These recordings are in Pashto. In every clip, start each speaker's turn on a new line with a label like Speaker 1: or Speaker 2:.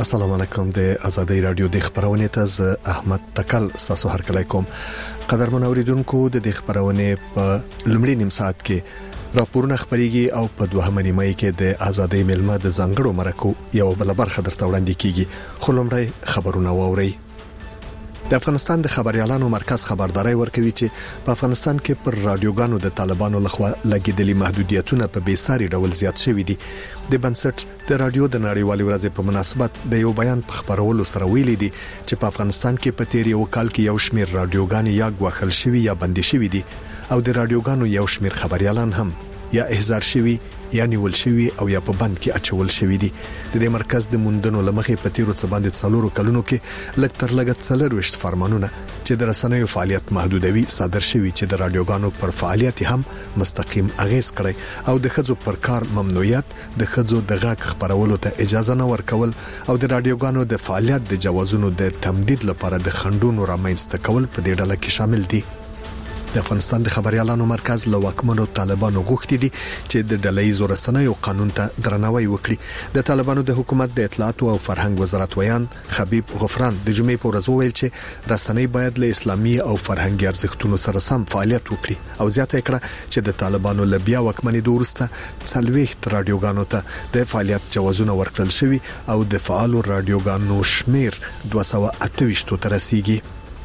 Speaker 1: السلام علیکم د آزادۍ رادیو د خبرونه ته احمد تکل تاسو هر کله کوم قدرمن اوریدونکو د خبرونه په لومړي نیم ساعت کې راپورونه خبريږي او په دوهمه نیمه کې د آزادۍ ملمه د ځنګړو مرکو یو بل برخه درته وړاندې کیږي خو لومړی خبرونه واوري د افغانستان د خبريالانو مرکز خبرداري ورکوي چې په افغانستان کې پر رادیوګانو د طالبانو لخوا لګیدلي محدودیتونه په بیساري ډول زیات شوي دي د بنسټ د رادیو د نړیوالې ورځې په مناسبت د یو بیان په خبرولو سره ویلي دي چې په افغانستان کې په تیر یو کال کې یو شمېر رادیوګان یا غوښل شوي یا بندي شوي دي او د رادیوګانو یو شمېر خبريالان هم یا احضار شوي یا نیول شوی او یا په بند کې اچول شوی دي د دې مرکز د موندنو لمخې په تیرو څه باندې څلورو کلونو کې لږ تر لږه څلرويشت فرمانونه چې د رسنیو فعالیت محدودوي صادر شوی چې د رادیوګانو پر فعالیت هم مستقیم اغیز کړي او د خځو پر کار ممنوعیت د خځو د غږ خبرولو ته اجازه نه ورکول او د رادیوګانو د فعالیت د جوازونو د تمدید لپاره د خندونو رامنځته کول په دې ډله کې شامل دي د افغانستان د خبريالانو مرکز له واکمنو طالبانو غوښتي دي چې د ډله‌ییزو رسنیو قانون ته درناوی وکړي د طالبانو د حکومت د اطلاعات او فرهنګ وزارت ویان حبیب غفران د جمعې په ورځ وویل چې رسنۍ باید له اسلامي او فرهنګي ارزښتونو سره سم فعالیت وکړي او زیاته کړه چې د طالبانو له بیا واکمنۍ دورسته 40 رادیوګانو ته د فعالیت جوازونه ورکړل شوي او د فعالو رادیوګانو شمیر 228 ته رسیدي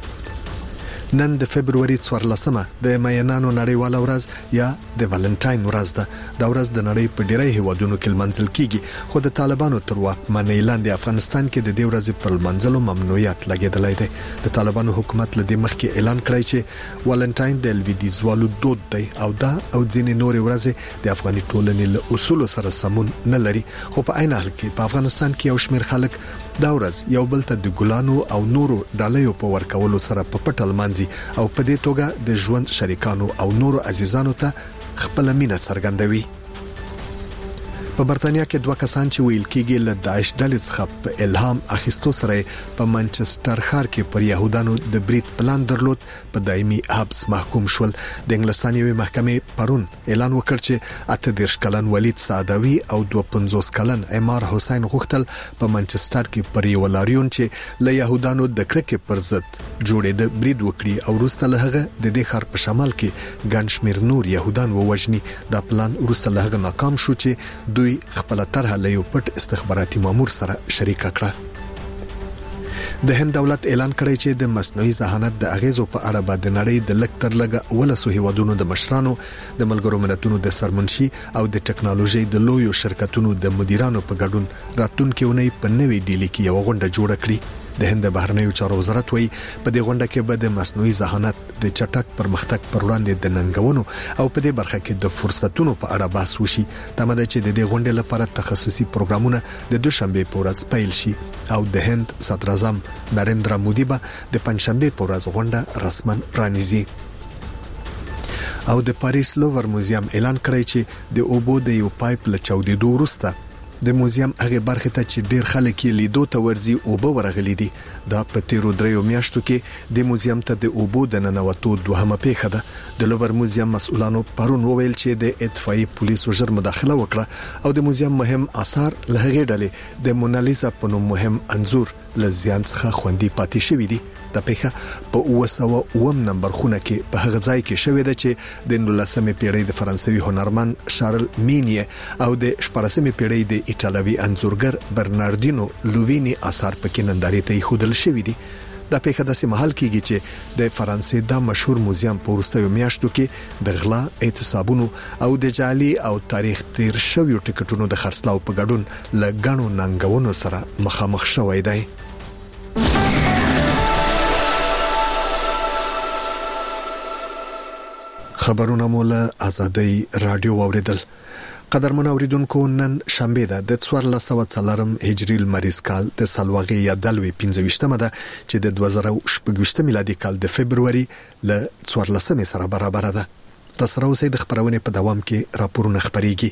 Speaker 1: نن د فبرवरी 14مه د مینانو نړیواله ورځ یا د والنټاین ورځ ده د ورځ د نړۍ په ډیری هیوادونو کې منځل کیږي خو د طالبانو تر واکمنۍ لاندې افغانستان کې د دې ورځې پر منځلو ممنوعیت لګیدلای دی د طالبانو حکومت له دې مخکې اعلان کړی چې والنټاین د لویدیځوالو دود دی او دا او ځینې نورې ورځې د افغاني ټولنې له اصول سره سمون نه لري خو په عین حال کې په افغانستان کې یو شمېر خلک دا ورځ یو بل ته د ګلانو او نورو ډالۍ په ورکولو سره په پټل مانځي او په دې توګه د ژوند شریکانو او نورو عزیزانو ته خپل مینه څرګندوي په برتانیا کې دوه کسان چې ویل کېږي له داعش ډلې څخه په الهام اخیستو سره په منچستر ښار کې پر يهودانو د بریټ پلان درلود په دایمي حبس محکوم شول د انګلستان یوې محکمې پرون اعلان وکړ چې 38 کلن ولید سعدوي او 52 کلن عمار حسین غوښتل په منچستر کې پر یو لاریون چې له يهودانو د کرکې پر ضد جوړېده برید وکړي او وروسته له هغه د دې ښار په شمال کې ګڼ شمېر نور يهودان ووجني دا پلان وروسته له هغه ناکام شو چې دوی خپل طرح له یو پټ استخباراتي مامور سره شریک کړه د هند دولت اعلان کړی چې د مصنوعي ذهانت د اغیزو په اړه به د نړۍ د لږ تر لږه ولسو هیوادونو د مشرانو د ملګرو ملتونو د سرمنشي او د ټکنالوژي د لویو شرکتونو د مدیرانو په ګډون راتلونکي اونۍ په نوې ډیلي کې یو غونډه جوړه کړي د هند بهرنیو چارو وزارت وایي په دې غونډه کې به د مصنوعي ذهانت د چټک پرمختګ پر وړاندې د ننګونو او په دې برخه کې د فرصتونو په اړه بحث وشي تمه ده چې د دې غونډې لپاره تخصصي پروګرامونه د دوشنبه په ورځ پیل شي او د هند صدر اعظم نریندرا مودي به د پنځشنبه په ورځ غونډه رسماً پرانیزي او د پاریس لوور موزیم اعلان کړی چې د اوبو د یو پایپ له چاودېدو وروسته د موزیم هغه برخه ته چې ډیر خلک یې لیدو ته ورځي او به ورغلي دي دا په تیرو دریو میاشتو کې د موزیم ته د اوبو د ننوتو دوهمه پیښه ده د لوور موزیم مسؤلانو پرون وویل چې د اطفائي پولیسو ژر مداخله وکړه او د موزیم مهم آثار له هغې ډلې د مونالیزا په نوم مهم انځور له زیان څخه خوندي پاتې شوی دي د پیښه په 909 نمبر خونه کې په هغه ځای کې شوې ده چې د 19مې پیړۍ د فرانسوي هنرمند شارل مینیه او د 14مې پیړۍ د ایټالوي انځورګر برناردینو لووینی آثار پکې نندارې ته خودل شوې دي د پیښه د سیمهال کېږي چې د فرانسې د مشهور موزیم په وروستیو میاشتو کې د غلا اعتصابونو او د جعلي او تاریخ تیر شویو ټکټونو د خرڅلاو په ګډون له غنو ننګونو سره مخامخ شوی دی خبرونه مولا آزادۍ رادیو اوریدل قدرمن اوریدونکو نن شنبه ده د 1404 هجری لمریز کال د سلواغې یا دلوي 15مه ده چې د 2018 میلادي کال د فبرवरी ل 14مه سره برابر ده را سره اوسې د خبرونه په دوام کې راپورونه خبريږي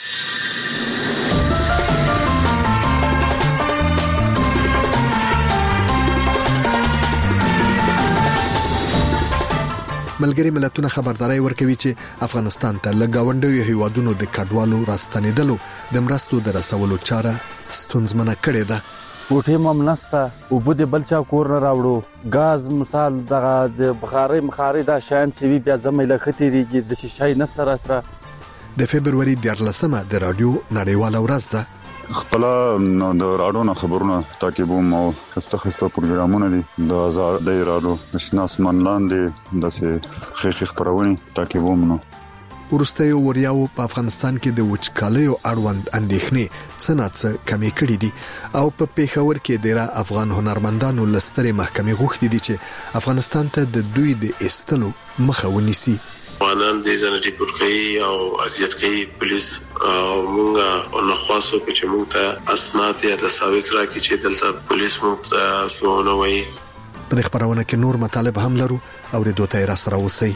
Speaker 1: ملګری ملتونه خبرداري ورکوي چې افغانستان ته لګاونډیو هیوادونو د کډوالو راستنیدلو د مرستو د رسولو چاره ستونزمنه کړې ده
Speaker 2: کوټې ممنسته وبو د بل چا کور نه راوړو غاز مثال دغه د بخاري دا شان سی وی بیا زمې لختېږي د شي نسته را سره.
Speaker 1: د فبرवरी 14مه د رادیو نړیواله ورځ ده.
Speaker 3: خپل د راډیو نه خبرونه تعقیبوم او خسته پروګرامونه دي د آزادۍ راډیو د شناسمان لاندې د خېخ خبرونه تعقیبوم نو
Speaker 1: ورستیو وریاو په افغانستان کې د وچکالیو اړوند اندېښنې څنګه کمی کړې دي او په پیښور کې د افغان هنرمندانو لستري محکمې غوښتي دي چې افغانستان ته د دوی د استلو مخه ونیسي.
Speaker 4: افغانان د ځنې پورکۍ او اذیت کوي پولیس او موږ نو خاصو چې موږ ته اسناد یا تساویز راکړي چې دلته پولیس موږ ته سمونه وایي.
Speaker 1: په خبرونه کې نور مطالب هم لرو او د دوه را سره اوسئ.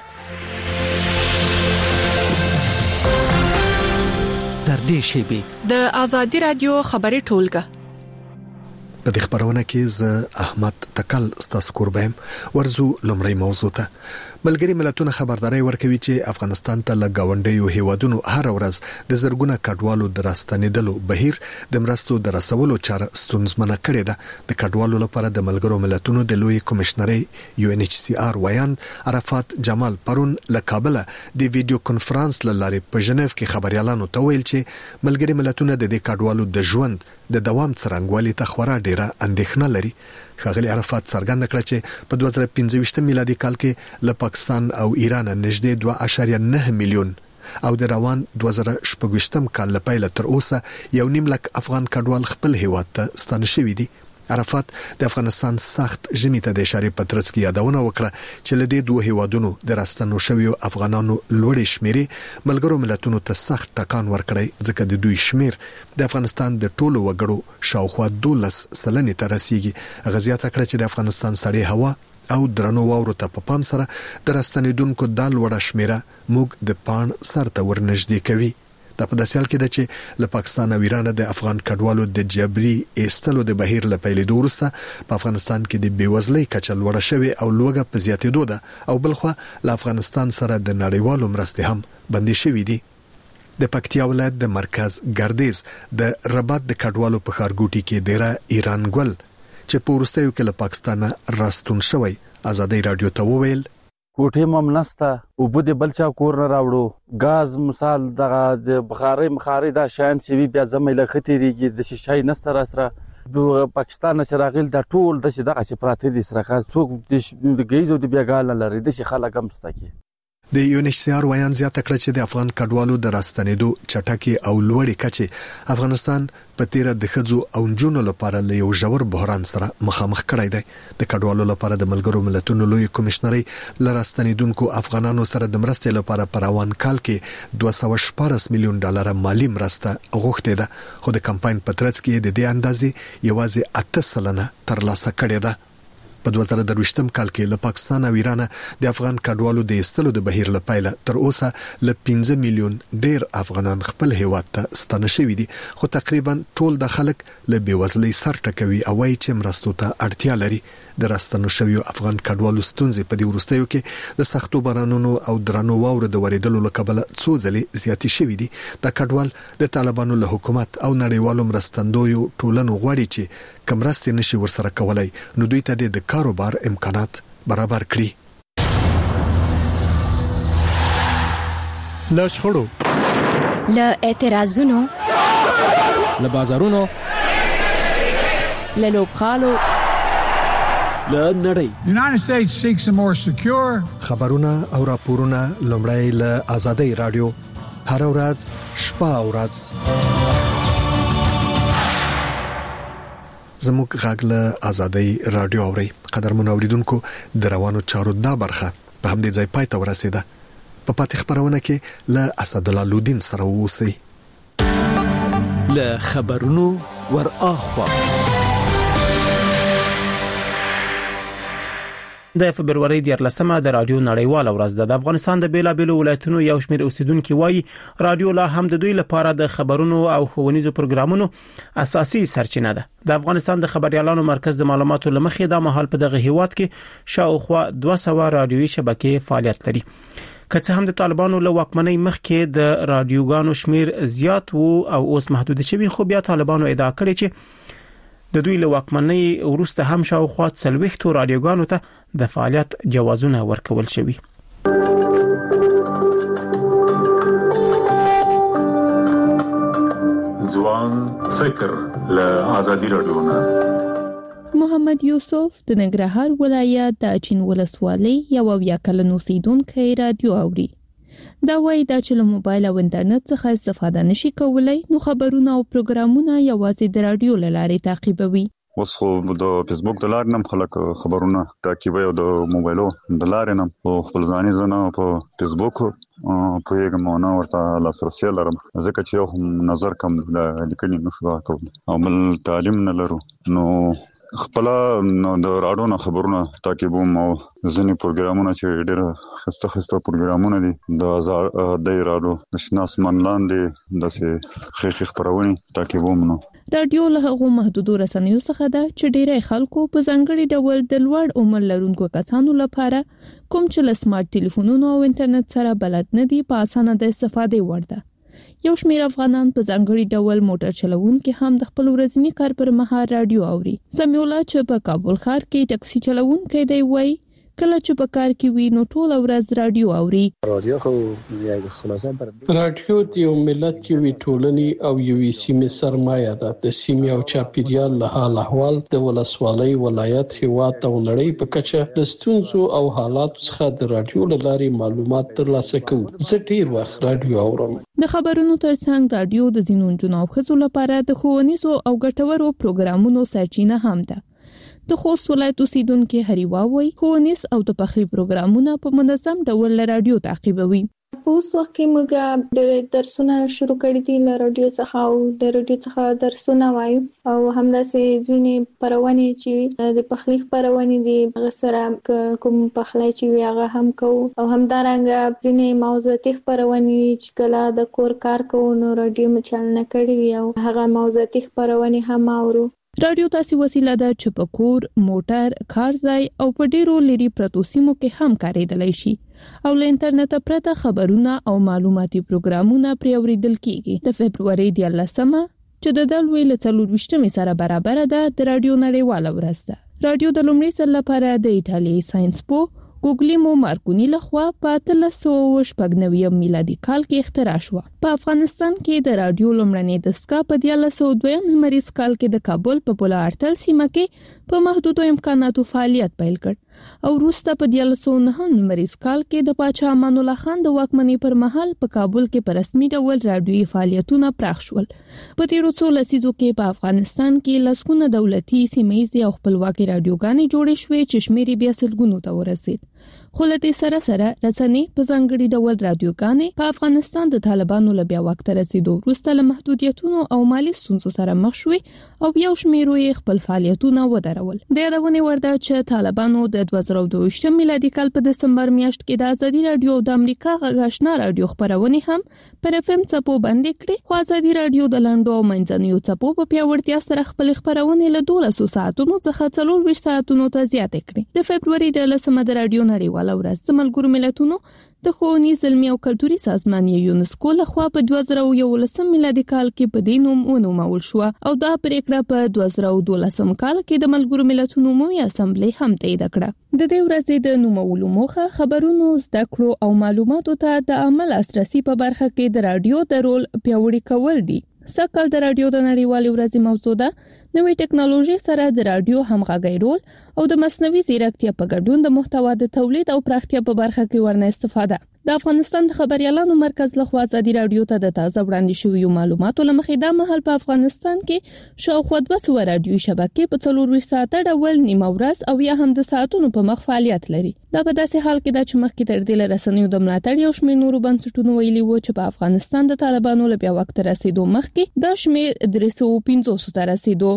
Speaker 5: تر دې شیبې
Speaker 6: د ازادي رادیو خبري ټولګه
Speaker 1: په دې خبرونه کې ز احمد تکل ستاسو قربم ورزو لمړی موضوع ته. ملګری ملتونه خبرداري ورکوي چې افغانستان ته لګاونډیو هیوادونو هر ورځ د زرګونه کډوالو دراستنیدلو بهیر د مرستو درسولو چاره ستونزمنه کړې ده. د کډوالو لپاره د ملګرو ملتونو د لوی کمشنري UNHCR ویان عرفات جمال پرون له کابل د ویډیو کانفرنس لارې په ژنیف کې خبريالانو ته ویل چې ملګری ملتونه د دې کډوالو د ژوند د دوام څرنګوالي ته خورا ډیره اندېښنه لري. ښاغلي عرفات څرګنده کړه چې په 2015 میلادي کال کې له پاکستان او ایران نږدې 2.9 میلیون او د روان 2016 کال لپاره تر اوسه 1.5 لک افغان کډوال خپل هیواد ته ستانه شوي دي. عرفات د افغانستان سخت ژمي ته د اشاره پترڅ کې یادونه وکړه چې له دې دوه هیوادونو د راستنو شویو افغانانو لوړې شمیرې ملګرو ملتونو ته سخت ټکان ورکړی ځکه د دوی شمیر د افغانستان د ټولو وګړو شاوخوا 12% ته رسیدي. غزيات کړه چې د افغانستان سړې هوا او درنو واورو ته په پام سره د راستنیدونکو د لوړه شمیره موږ د پان سر ته ورنږدې کوي. دا په داسې حال کې ده چې له پاکستان او ایران د افغان کډوالو د جبري ایستلو د بهیر لپاره دورسته په افغانستان کې د بیوزلۍ کچه لوړه شوې او لوګه په زیاتېدو ده او بلخوا له افغانستان سره د نړیوالو مرستې هم بندي شوې دي. د پکتیا ولایت د مرکز ګردیز د رباط د کډوالو په خارګوټي کې ډیره ایران ګل چې په ورستیو کې له پاکستان راستون شوی ازادي رادیو ته وویل
Speaker 2: کوټې ممنسته وبو د بل چا کور نه راوړو غاز مثال دغه د بخاري دا شان سی وی بیا زمې لختېږي د شي نسته را سره د پاکستان نه راغل د ټول د دغه سپراته دي سره څوک د غیزو د بیاګال لري د شي خلک هم ستکي.
Speaker 1: د UNHCR ویان زیاته کړه چې د افغان کډوالو د راستنېدو چټکي او لوړې کچې افغانستان په تیره د خځو او جنونو لپاره له یو ژور بحران سره مخامخ کړی دی. د کډوالو لپاره د ملګرو ملتونو لوی کمشنري ل راستنېدونکو افغانانو سره د مرستې لپاره په روان کال کې $214 میلیون مالی مرسته غوښتې ده خو د کمپاین په ترڅ کې د دې اندازې یوازې 8% ترلاسه کړې ده. په 2023 کال کې له پاکستان او ایران د افغان کډوالو د ایستلو د بهیر لپاره تر اوسه ل 15 میلیون ډیر افغانان خپل هیواد ته ستانه شوي دي خو تقریبا ټول د خلک له بیوزلۍ سر ټکوي او وايي چې مرستو ته اړتیا لري. د راستنو شویو افغان کډوالو ستونزې په دې وروستیو کې د سختو بارانونو او درنو واورو د وریدلو له کبله څو ځلې زیاتې شوې دي. د کډوال د طالبانو له حکومت او نړیوالو مرستندویو ټولنو غواړي چې کمرستې نشي ورسره کولای نو دوی ته د کاروبار امکانات برابر کړي.
Speaker 7: له شخړو
Speaker 8: له اعتراضونو
Speaker 5: له بازارونو
Speaker 6: له لوبخالو
Speaker 7: له نړۍ.
Speaker 9: The United States seeks a more secure
Speaker 1: خبرونه او راپورونه لومړی له ازادي رادیو هر ورځ شپه او ورځ زموږ غږ له ازادي رادیو اوري. قدرمن اوریدونکو د روانو چارو دا برخه په همدې ځای پای ته ورسیده. په پاتې خبرونه کې له اسد الله لودین سره اوسئ.
Speaker 5: له خبرونو ور اخوا
Speaker 10: د فبرवरी 14مه د رادیو نړیواله ورځ ده. د افغانستان د بیلابېلو ولایتونو یو شمېر اوسیدونکو وایي رادیو لا هم د دوی لپاره د خبرونو او ښوونیزو پروګرامونو اساسي سرچینه ده. د افغانستان د خبريالانو مرکز د معلوماتو لمخې د مهال په دغه هیواد کې شاوخوا 200 رادیوي شبکې فعالیت لري. که څه هم د طالبانو له واکمنۍ مخکې د رادیوګانو شمیر زیات وو او اوس محدود شوی، خو بیا طالبانو ادعا کړې چې د دوی له واکمنۍ وروسته هم شاوخوا 40 رادیوګانو ته د فعالیت جوازونه ورکول شوي.
Speaker 8: ځوان فکر له آزادي رادیو نه.
Speaker 6: محمد یوسف د ننګرهار ولایت د اچین ولسوالۍ یو بیا کلن اوسیدونکی رادیو اوري. دا وایي چې له موبایل او انټرنیټ څخه استفاده نشي کولای، نو خبرونه او پروګرامونه یوازې د رادیو له لارې تعقیبوي.
Speaker 3: اوس خو د فیسبوک د لارې نم خلک خبرونه تعقیبوي او د موبایلو د لارې نم خپل ځاني زنه په فیسبوک په یوه مونه ورته لاسرسي لرم، ځکه چې یو نظر کم د لیکنې نشو کولای او بل تعلیم نه لرو، نو خپل د راډیو خبرونه تعقیبوم او ځینې پروګرامونه چې ډېر خسته پروګرامونه دي د راډیو د شناس منلان دي د خېخ خبرونه تعقیبوم. نو
Speaker 6: رادیو له هغو محدودو رسنیو څخه ده چې ډېری خلکو په ځانګړي ډول د لوړ عمر لرونکو کسانو لپاره کوم چې له سمارټ ټلیفونونو او انټرنیټ سره بلد نه دي په اسانه د استفادې وړ ده. یو شمېر افغانان په ځانګړي ډول موټر چلوونکي هم د خپل ورځني کار پر مهال رادیو اوري. سمیع الله چې په کابل ښار کې ټکسي چلوونکی دی وایي کله چې په کار کې وي نو ټول ورځ رادیو اوري.
Speaker 11: رادیو خو یو خلاصه پر
Speaker 12: رادیو د یو ملت یو ټولنې او یو سیمې سرمایه ده. د سیمې او چاپیریال له حال احوال د ولسوالۍ، ولایت، هیواد او نړۍ په کچه د ستونزو او حالاتو څخه د رادیو له لارې معلومات ترلاسه کوو. زه ډیر وخت رادیو اورم.
Speaker 6: د خبرونو ترڅنګ رادیو د ځینو نجونو او ښځو لپاره د ښوونیزو او ګټورو پروګرامونو سرچینه هم ده. د خوست ولایت اوسیدونکو هریوا وایي ښوونیز او د پخلي پروګرامونه په منظم ډول له رادیو تعقیبوي.
Speaker 13: په اوس وخت کې موږ د درسونه شروع کړي دي له رادیو څخه او د رادیو څخه درسونه وایو او همداسې ځینې پرونې چې د پخلي پرونې دي هغه سره کوم پخلی چې وي هغه هم کوو او همدارنګه ځینې موضوعاتي پرونې چې کله د کور کار کوو نو رادیو مچالنه کړي وي او هغه موضوعاتي پرونې هم اورو.
Speaker 6: رادیو تاسو وسیله ده چې په کور، موټر، کار ځای او په ډیرو لري پرتو سیمو کې هم کارېدلی شي او له انټرنیټ پرته خبرونه او معلوماتي پروګرامونه پرې اوریدل کیږي. د فبرवरी 13 چې د دلوي له 24 سره برابر ده د رادیو نړیواله ورځ ده. رادیو د لومړي ځل لپاره د ایتالیا ساينس پو ګوګلیمو مارکونی لخوا په 1396 میلادي کال کې اختراع شو. په افغانستان کې د رادیو لومړنۍ دستګاه په 1902 میمریز کال کې د کابل په پولا ارتل سیمه کې په محدودو امکاناتو فعالیت پیل کړ او وروسته په 1909 میمریز کال کې د پاچا امان الله خان د واکمنۍ پر مهال په کابل کې په رسمي ډول رادیوي فعالیتونه پراخ شول. په تیرو څو لسیزو کې په افغانستان کې لسګونه دولتي، سیمه‌یزې او خپلواکي رادیوګانې جوړې شوې چې شمېر بیا سلګونو ته ورسید. خو له دې سره رسنۍ په ځانګړي ډول رادیوګانې په افغانستان د طالبانو له بیا وخت رسیدو وروسته له محدودیتونو او مالی ستونزو سره مخ شوې او یو شمېر یې خپل فعالیتونه ودرول. د یادونې وړ ده چې طالبانو د 2022 میلادي کال په دسمبر میاشت کې د ازادي رادیو د امریکا غږ آشنا رادیو خبرونه هم پر FM څپو باندې کړې. خو ازادي رادیو د لاندو او منځنیو څپو په پیاوړتیا سره خپل خبرونه له 1200 ساعتونو څخه 24 ساعتونو ته زیاتې کړې. د فبرवरी 13 د رادیو نړیواله ورځ د ملګرو ملتونو د ښوونیز، علمي او کلتوري سازمان یونسکو لخوا په 2011 میلادي کال کې په دې نوم ونومول شو او دا پریکړه په 2012 کال کې د ملګرو ملتونو عمومي اسامبلې هم تایید کړه. د دې ورځې د نومولو موخه خبرونو، زده کړو او معلوماتو ته د عمل لاسرسي په برخه کې د رادیو د رول پیاوړی کول دي. سکهال د رادیو د نړیوالې ورځې موضوع ده نوې ټکنالوژي سره د رادیو همغږي رول او د مصنوعي ځیرکتیا په ګډون د محتوا د تولید او پراختیا په برخه کې ورنه استفاده. د افغانستان د خبريالانو مرکز لخوا ازادي رادیو ته د تازه وړاندې شویو معلوماتو لمخې دا مهال په افغانستان کې شاوخوا 200 رادیوي شبکې په 24 ساعته ډول نیمه ورځ او یا هم د ساعتونو په مخ فعالیت لري. دا په داسې حال کې چې مخکې تر دې رسنیو د ملاتړ یو شمېر نورو بنسټونو ویلي وو چې په افغانستان د طالبانو له بیا وخت رسیدو مخکې دا شمېر 350 ته رسیدو.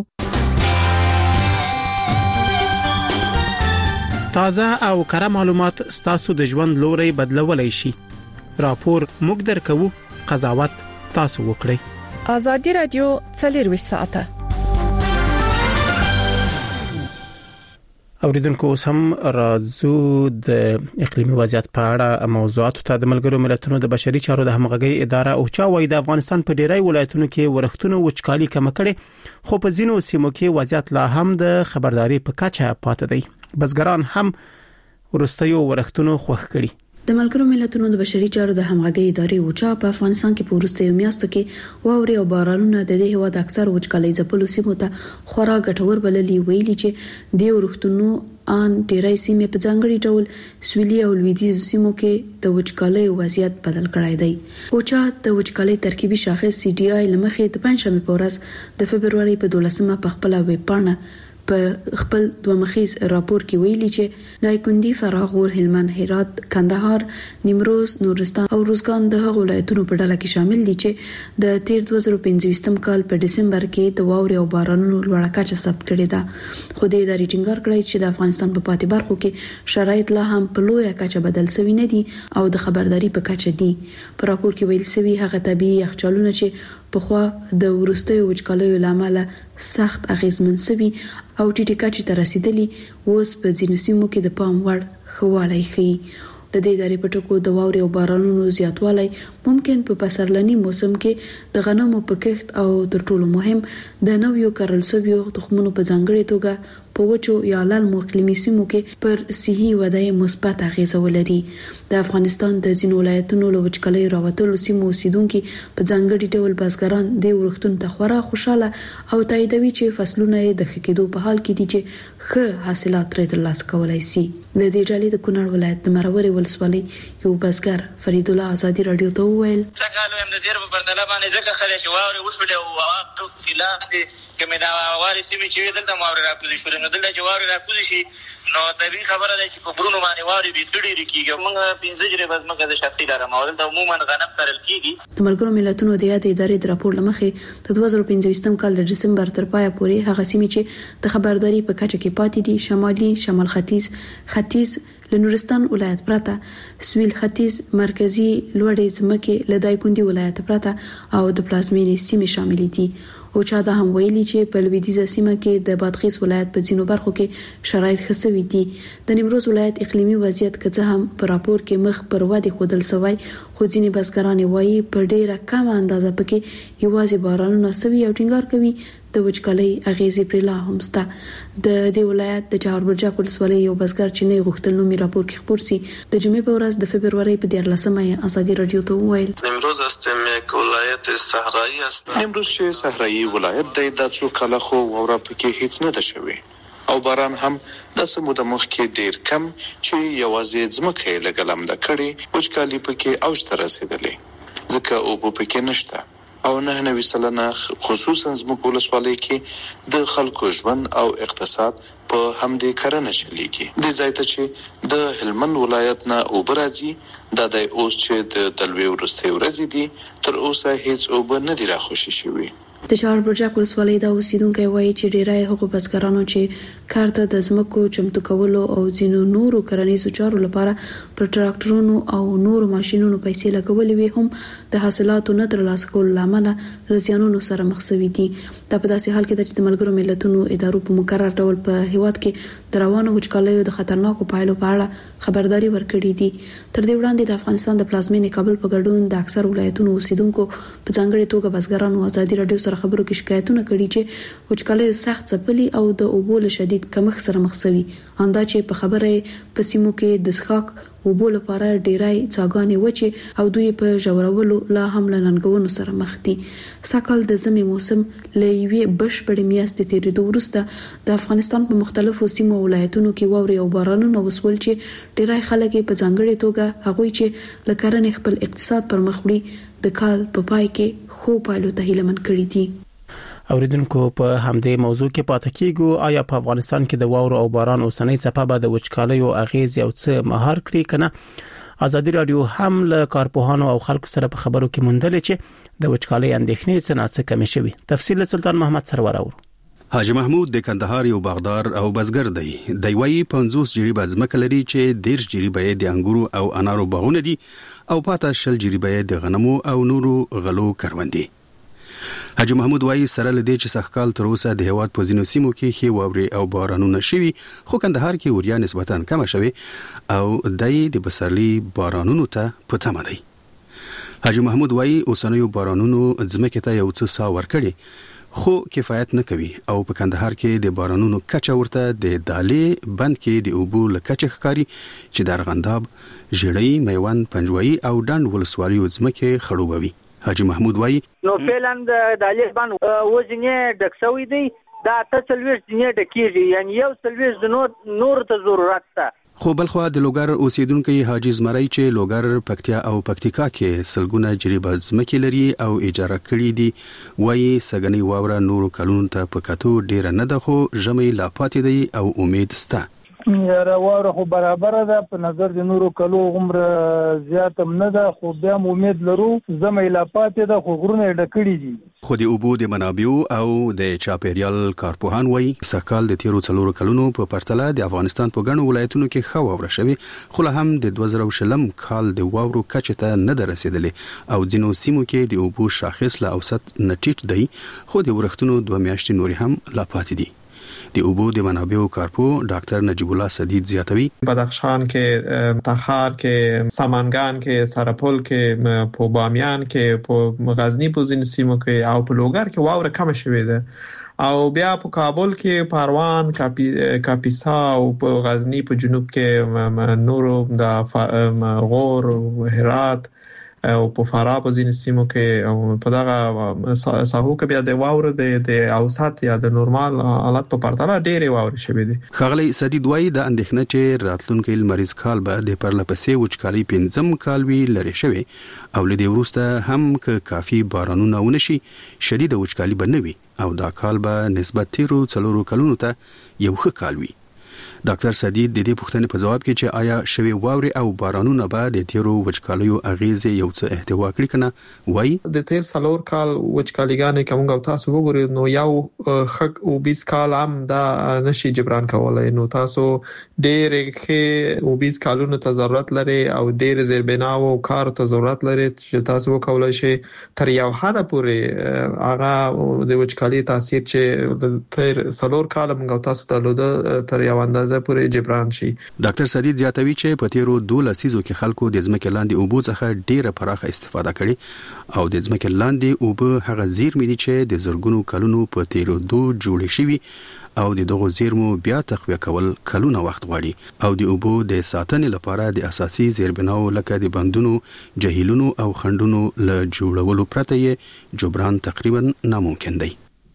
Speaker 10: تازه او کره معلومات ستاسو د ژوند لوري بدلولای شي. راپور موږ درکو، قضاوت تاسو وکړئ.
Speaker 6: ازادي رادیو 24 ساعته
Speaker 10: اوریدونکو سم راځو د اقلیمي وضعیت په اړه موضوعات ته د ملګرو ملتونو د بشري چارو د همغږي اداره او چا وایي د افغانستان په ډیری ولایتونو کې ورښتونو وچکالي کم کړي خو په ځینو سیمو کې وضعیت لا هم د خبرداري په کچه پاتې دی. بزګران هم ورستیو ورښتونو خوښ کړي.
Speaker 14: د ملګرو ملتونو د بشري چارو د همغږي ادارې وچا په افغانستان کې په وروستیو میاشتو کې واوري او بارانونه د دې هوا د اکثر وچکالۍ ځپلو سیمو ته خورا ګټور بللي ویلي چې د ورښتونو ان ډیری سیمې په ځانګړي ډول سویلي او لویدیځ سیمو کې د وچکالۍ وضعیت بدل کړای دی. وچا د وچکالۍ ترکیبي شاخص CDI لمخې د پنځمې په ورځ د فبرवरी په 12مه په خپل ویب پاڼه په خپل دومخیز راپور کې ویلي چې دایکندي، فراغور، هلمند، هرات، کندهار، نیمروز، نورستان او روزګان د هغو ولایتونو په ډله کې شامل دي چې د تیر 2015 کال په دسمبر کې د واوري او بارانونو لوړه کچه ثبت کړې ده. خو د ادارې ټینګار کړی چې د افغانستان په پاتې برخو کې شرایط لا هم په لویه کچه بدل شوي نه دي او د خبرداري په کچه دي. په راپور کې ویل شوی هغه طبيعي یخچالونه چې په خوا د ورستیو وچکالیو لامل سخت اغیزمن شوي او ټیټه کچه ته رسیدلی اوس په ځینو سیمو کې د پام وړ خواله ښيي. د دې ادارې په ټکو د واوري او بارانونو زیاتوالی ممکن په پسرلني موسم کې د غنمو په کښت او تر ټولو مهم د نویو کرل شویو تخمونو په ځانګړي توګه په وچو یا لالمو اقلیمي سیمو کې پر صحي ودې مثبت اغیزه ولري. د افغانستان د ځینو ولایتونو له وچکالۍ راوتلو سیمو اوسیدونکو په ځانګړي ډول بزګران د ورښتون ته خورا خوشاله او تاییدوي چې فصلونه یې د ښه کېدو په حال کې دي چې ښه حاصلات ترلاسه کولای شي. د دې ډلې د کونړ ولایت د مروري ولسوالۍ یو بزګر فرید الله آزادي رادیو ته وویل
Speaker 15: څنګه هم د دې په پرتله باندې ځکه خلک واوري وشول او واوري کلاندې کمه دا واوري سیمه چې دلته واوري راکوي شو نو دلته چې واوري راکوي شي نو طبيعي خبره ده چې په برونو باندې واوري به تړي کیږي. موږ 15 جری بس موږ د شخصي لاره ماول ته عموما غنم ترل کیږي.
Speaker 14: د ملګرو ملتونو د یاد ادارې د راپور لمخې د 2015 کال د دسمبر تر پایه پورې هغه سیمې چې د خبرداري په کچه کې پاتې دي شمالي، شمال ختیځ، لنورستان ولایت پرته، سویل ختیځ، مرکزی لوړې ځمکې، لدایکندي ولایت پرته او د پلازمینې سیمې شامل دي. او چا دا هم ویلي چې په لویدیځه سیمه کې د بادغیس ولایت په ځینو برخو کې شرایط ښه شوي دي. د نیمروز ولایت اقلیمي وضعیت که څه هم په راپور کې مخ پر ودې ښودل شوی خو ځینې بزګران وایي په ډیره کمه اندازه پکې یوازې بارانونه شوي او ټینګار کوي د وچکالۍ اغیزې پر لا هم شته. د دې ولایت د چهاربرجک ولسوالۍ یو بزګر چې نه غوښتل نومي راپور کې خبر سي د جمعې په ورځ د فبرवरी په 14مه آزادي رادیو ته وویل
Speaker 4: نیمروز هستم یک ولایت صحرایی است.
Speaker 16: نیمروز چې صحرایی ولایت دی د څو کاله خو وره پکې هیڅ نه ده شوی او باران هم د سمو د مخ کې ډیر کم چې یوازې ځمکه لګلم د کړي وچکالي پکې اوج ته رسیدلې ځکه او په پکې نشته او 99% خصوصا زموږ ولسوالۍ کې د خلکو ژوند او اقتصاد په همدې کرنه چلیږي. د ځای ته چې د هلمند ولایت نه اوبرازي د اوس چې د دلوي ورسته ورزي دي تر اوسه هیڅ اوبه نه دی راخوشي شوی.
Speaker 14: د چهاربرجک ولسوالۍ د اوسیدونکو وایي چې ډیری هغو بزګرانو چې کارته د ځمکو چمتو کولو او ځینو نورو کرنیزو چارو لپاره پر ټراکټرونو او نورو ماشينونو پیسې لګولې وي هم د حاصلاتو نه ترلاسه کولو لامل رضیانونو سره مخ شوي دي. دا په داسې حال کې چې د ملګرو ملتونو ادارو په مقرر ډول په هیواد کې د روانو وچکالیو د خطرناکو پایلو په اړه خبرداري ورکړې دي. تر دې وړاندې د افغانستان د پلازمینې کابل په ګډون د اکثر ولایتونو اوسیدونکو په ځانګړي توګه بزګرانو آزادي رادیو سره خبرو کې شکایتونه کړي چې وچکالۍ سخت ځپلي او د اوبو له شدید کمښت سره مخ شوي. اندا چې په خبره په سیمو کې د څښاک اوبو لپاره ډیرای څاګانې وچې او دوی په ژورولو لا هم لنګونو سره مخ دي. ساکال د زمي موسم له یوې بشپړې میاشتې تیریدو وروسته د افغانستان په مختلفو سیمو او ولایتونو کې واوري او بارانونه وسول چې ډیرای خلک په ځانګړي توګه هغوی چې لکرنې خپل اقتصاد پر مخ وړي د کال په پای کې خو پایلو ته هیلمن کړي دي.
Speaker 10: اوریدونکو په همدې موضوع کې پاتې کیږو آیا په افغانستان کې د واورو او باران اوسنۍ څپه به د وچکالۍ او اغیز یو څه مهار کړي کنه. آزادي رادیو هم له کارپوهانو او خلکو سره په خبرو کې موندل چې د وچکالۍ اندېښنې څه کمې شوي. تفصیل سلطان محمد سرور اور
Speaker 17: حاجی محمود د کندهار یو باغدار او بزګر دی. د وی 50 جریبه ځمکه لري چې 10 جریبه د انګورو او انارو باغونه دي او پاته 10 جریبه د غنمو او نورو غلو کروندې. حاجی محمود وایي سره لدې چې سخکال تر اوسه د هیواد په ځینو سیمو کې ښې واورې او بارانونه شوي خو کندهار کې وریا نسبتاً کمه شوې او دای د پسرلي بارانونو ته په تمه دی. حاجی محمود وایي اوسنیو بارانونو ځمکې ته یو څه سا ورکړي خو کفایت نه کوي او په کندهار کې د بارانونو کچه ورته د دالې بند کې د اوبو لکچه ښکاری چې د ارغنداب، ژړۍ، میوند، پنجوایي او ډنډ ولسوالیو ځمکې خړوبوي. حاجی محمود وایي
Speaker 18: نو فعلا د دالې بند وزنه ډکسوي دی دا تسلويش دنیا ډکیږي یعنی یو سلويش د نور ته ضرورت ده.
Speaker 17: خو بلخوا د لوګر اوسیدونکو حاجی زمری چې لوګر پکتیا او پکتیکا کې سلګونه جریبه ځمکې لري او اجاره کړې دي وایي سګنی واوره نورو کلونو ته پکاتو ډیر نه ده خو ژمي لا پاتې دی او امید سته.
Speaker 19: واوره خو برابر ده په نظر د نورو کلو عمر زیات هم نه ده خو بیا امید لرو ژمي لا پاتې ده خو غرونه ډکړي دي.
Speaker 17: خو د اوبو د منابعو او د چاپیریال کارپوهان وایي سکهال د تیرو 4 کلونو په پرتله د افغانستان په ګڼو ولایتونو کې ښه واوره شوې خو له هم د 2020 کال د واورو کچه ته نه رسیدلې او ځینو سیمو کې د اوبو شاخص له اوسط نه ټیټ دی خو د ورښتونو 2 میاشتې نورې هم لا پاتې دي. د اوبو د منابعو کارپو ډاکټر نجیب الله سدید زیاتوي
Speaker 20: بدخشان کې، تخار کې، سمنګان کې، سرپل کې، په بامیان کې، په غزنی په ځینو سیمو کې او په لوګر کې واوره کم شوې ده او بیا په کابل کې، پروان، کاپیسا او په غزنی په جنوب کې نورو د غور، هرات او په فراه په ځینو سیمو کې او په دغه ساحو کې بیا د واوره د اوسط یا د نورمال حالت په پرتله ډېرې واورې شوې دي.
Speaker 17: ښاغلی سدید وایي د اندېښنه چې راتلونکي لمریز کال به د پرلپسې وچکالۍ 5م کال وي لري شوی او لدې وروسته هم که کافي بارانونه ونشي شدید وچکالۍ به نه وي او دا کال به نسبت تیرو 4 کلونو ته یو ښه کال وي. ډاکټر سدید د دې پوښتنې په جواب کې چې آیا شوی واوري او بارانونه به د تیرو وچکالیو اغیزې یو څه احتوا کړی کنه وایي
Speaker 20: د تیر 4 کال وچکالیګانې کوم تاسو وګورئ نو یو خک او 20 کال هم دا نشي جبران کولای نو تاسو ډېر کې او 20 کالونو ته ضرورت لري او ډېر زیربناو او کار ته ضرورت لري چې تاسو وکولای شئ تر یو حد پورې هغه د وچکالۍ تاثیر چې تیر 4 کال موږ تاسو ته لود تر یو اندازه پورې جبران شي.
Speaker 17: ډاکټر سدید زیاتوي چې په تیرو 2 لسیزو کې خلکو د ځمکې لاندې اوبو څخه ډیره پراخه استفاده کړې او د ځمکې لاندې اوبه هغه زیرمې دي چې د زرګونو کلونو په تیرو 2 جوړې شوي او د دغو زیرمو بیا تقویه کول کلونه وخت غواړي او د اوبو د ساتنې لپاره د اساسي زیربناو لکه د بندونو، جهیلونو او خندونو له جوړولو پرته یې جبران تقریبا ناممکن دی.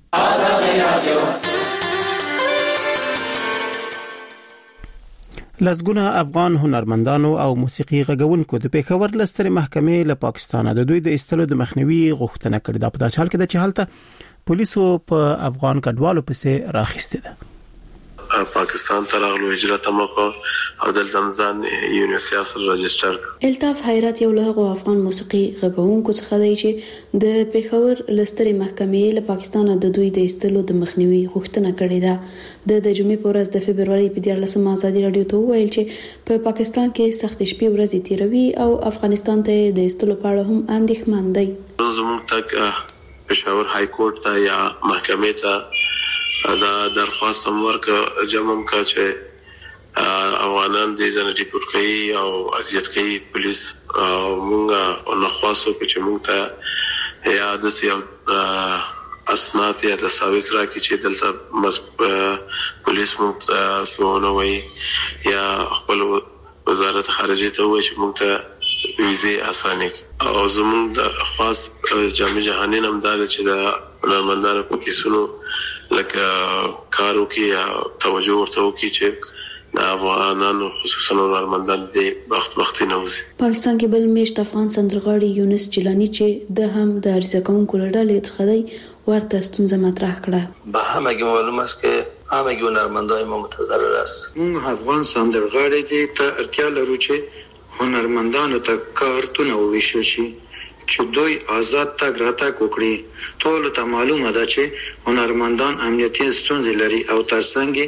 Speaker 10: لزګونه افغان هنرمندانو او موسیقي غږونکو د پیښور لستر محکمې له پاکستان د دوی د استلو د مخنیوي غوښتنه کړې ده په داسې حال کې چې حالت پولیسو په افغان کډوالو پسې راخسته ده.
Speaker 4: پاکستان ته راغلو هجرت مکو او د ځان یونیورسيټي سره رجسټر.
Speaker 14: الطاف حیرت یو له افغان موسیقي غږونکو څخه دی چې د پیښور لستر محکمې له پاکستان د دوی د استلو د مخنیوي غوښتنه کړې ده. د جمعې په ورځ د فبرवरी په 14 آزادي رادیو ته ویل چې په پاکستان کې سخت شپې ورځې تیروي او افغانستان ته د استلو په اړه هم اندېښمن دی.
Speaker 4: زموږ تک پېښور های کورټ ته یا محکمې ته دا درخواست امور کا جمع کا چې افغانان د ځنه ډیپورټ کوي او اذیت کوي پولیس مونږه او نخواسو چې مونږ ته یا د سیو اسناد یا د ساویس را کې چې دلته پولیس مونږ سونه وي یا خپل وزارت خارجه ته وایي چې مونږ ته ویزه اسانه او زموږ د خاص جامع جهانی نمدار چې د هنرمندانو په کیسونو لکه کارو کې توجه ورته وکړي چې د افغانانو خصوصا هنرمندان د وخت نه وځي.
Speaker 14: پاکستان کې بل میشت افغان سندرغاړي یونس جیلانی چې د هم د عرضه کوونکو لړلې څخه دی ورته ستونزه مطرح کړه.
Speaker 21: به همه معلوم است که همه هنرمندان ما متضرر است.
Speaker 22: افغان سندرغاړي دي ته اړتیا لرو چې هنرمندانو ته کارتونه وویشل شي چې دوی آزاد تګ راتګ وکړي. ټول ته معلومه ده چې هنرمندان امنیتي ستونزې لري او ترڅنګ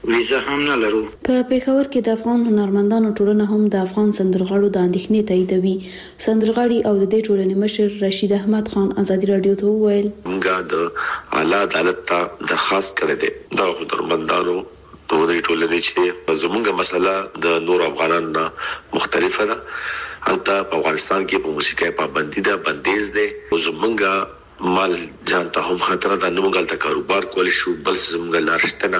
Speaker 22: ویزه هم نه لرو.
Speaker 14: په پیښور کې د افغان هنرمندانو ټولنه هم د افغان سندرغاړو د اندېښنې تاییدوي. سندرغاړي او د دې ټولنې مشر رشید احمد خان ازادي رادیو ته وویل
Speaker 2: موږ د اعلی عدالت ته درخواست کړې ده د هنرمندانو د دې ټولنې چې زموږه مسله د نور افغانانو مختلفه ده. البته په افغانستان کې په موسیقي پابندي ده، بندیز ده، زموږه مال جان ته هم خطر ده. نو موږ ته کاروبار کول شو بل زموږه لارښتنه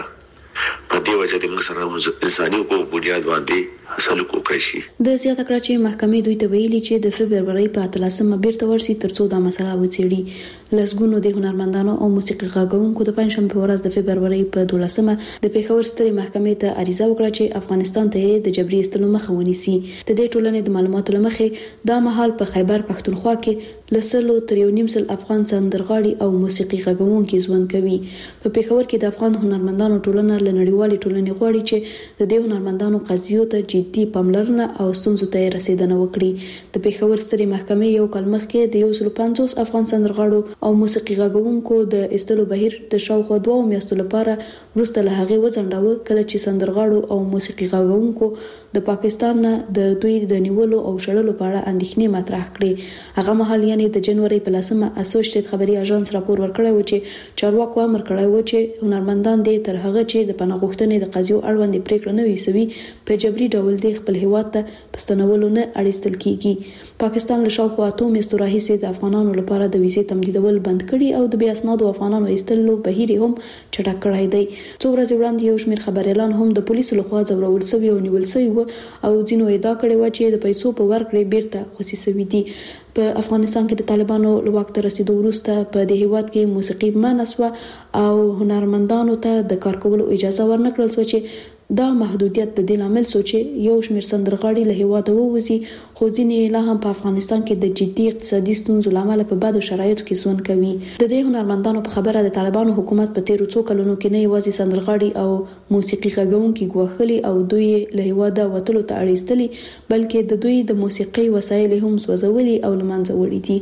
Speaker 2: په دې وجه د موږ سره انساني حقوق بنیاد باندې سلوک وکړي شي.
Speaker 14: د زیاته کړه چې محکمې دوی ته ویلي چې د فبرवरी په 13مه بیرته ورسي ترڅو دا مسله وڅېړي. لسګونو د هنرمندانو او موسیقي غاګونکو د پنځشنبه ورځ د فبرवरी په 12مه د پیښور سترې محکمې ته عریضه وکړه چې افغانستان ته د جبري ایستلو مخه ونیسي. د دې ټولنې د معلوماتو لمخې دا مهال په خیبر پښتونخوا کې لسلو تر 1.5 افغان سندرغاړي او موسیقي غاګونکو ژوند کوي. په پیښور کې د افغان هنرمندانو ټولنه لنړیوالې ټولنې غواړي چې د دې هنرمندانو قضیو ته جدي پاملرنه او ستونزو ته رسیدنه وکړي. د پیښور سترې محکمې یو کال مخکې د 150 افغان سندرغاړو او موسیقي غاګونکو د ایستلو بهیر د شاوخوا 2 میاشتو لپاره وروسته له هغه وځنډاوه کله چې سندرغاړو او موسیقي غاګونکو د پاکستان نه د دوی د نیولو او شړلو په اړه اندېښنې مطرح کړې. هغه مهال یعنی د جنوري په 10مه اسوسییټډ خبري اژانس راپور ورکړی و چې چارواکو امر کړی و چې هنرمندان دې تر هغه چې د پناه غوښتنې د قضیو اړوند پریکړه نه ویسوي په جبري ډول د خپل هیواد ته پستنولو نه اړیستل کیږي. پاکستان له شاوخوا 2 میاشتو راهیسې د افغانانو لپاره د ویزې تمدیدول بند کړي او د بیا اسنادو افغانانو ایستلو بهیر هم چټک کړی دی. څو ورځې وړاندې یو شمېر خبريالان هم د پولیسو لخوا ځورول شوي او نیول شوي و او ځینو ادعا کړې و چې د پیسو په ورکړې بیرته خوشي شوي دي. په افغانستان کې د طالبانو لواک ته رسیدو وروسته په دې هیواد کې موسیقي منع شوه او هنرمندانو ته د کار کولو اجازه ورنکړل شوه چې دا محدودیت د دې لامل سو چې یو شمېر سندرغاړي له هیواده ووځي خو ځینې لا هم په افغانستان کې د جدي اقتصادي ستونزو لامل په بدو شرایطو کې ژوند کوي. د دې هنرمندانو په خبره د طالبانو حکومت په تیرو څو کلونو کې نه یوازې سندرغاړي او موسیقي غاګونکي ګواښلي او دوی له هیواده وتلو ته اړیستلي بلکې د دوی د موسیقي وسایل هم سوځولي او له منځه وړي دي.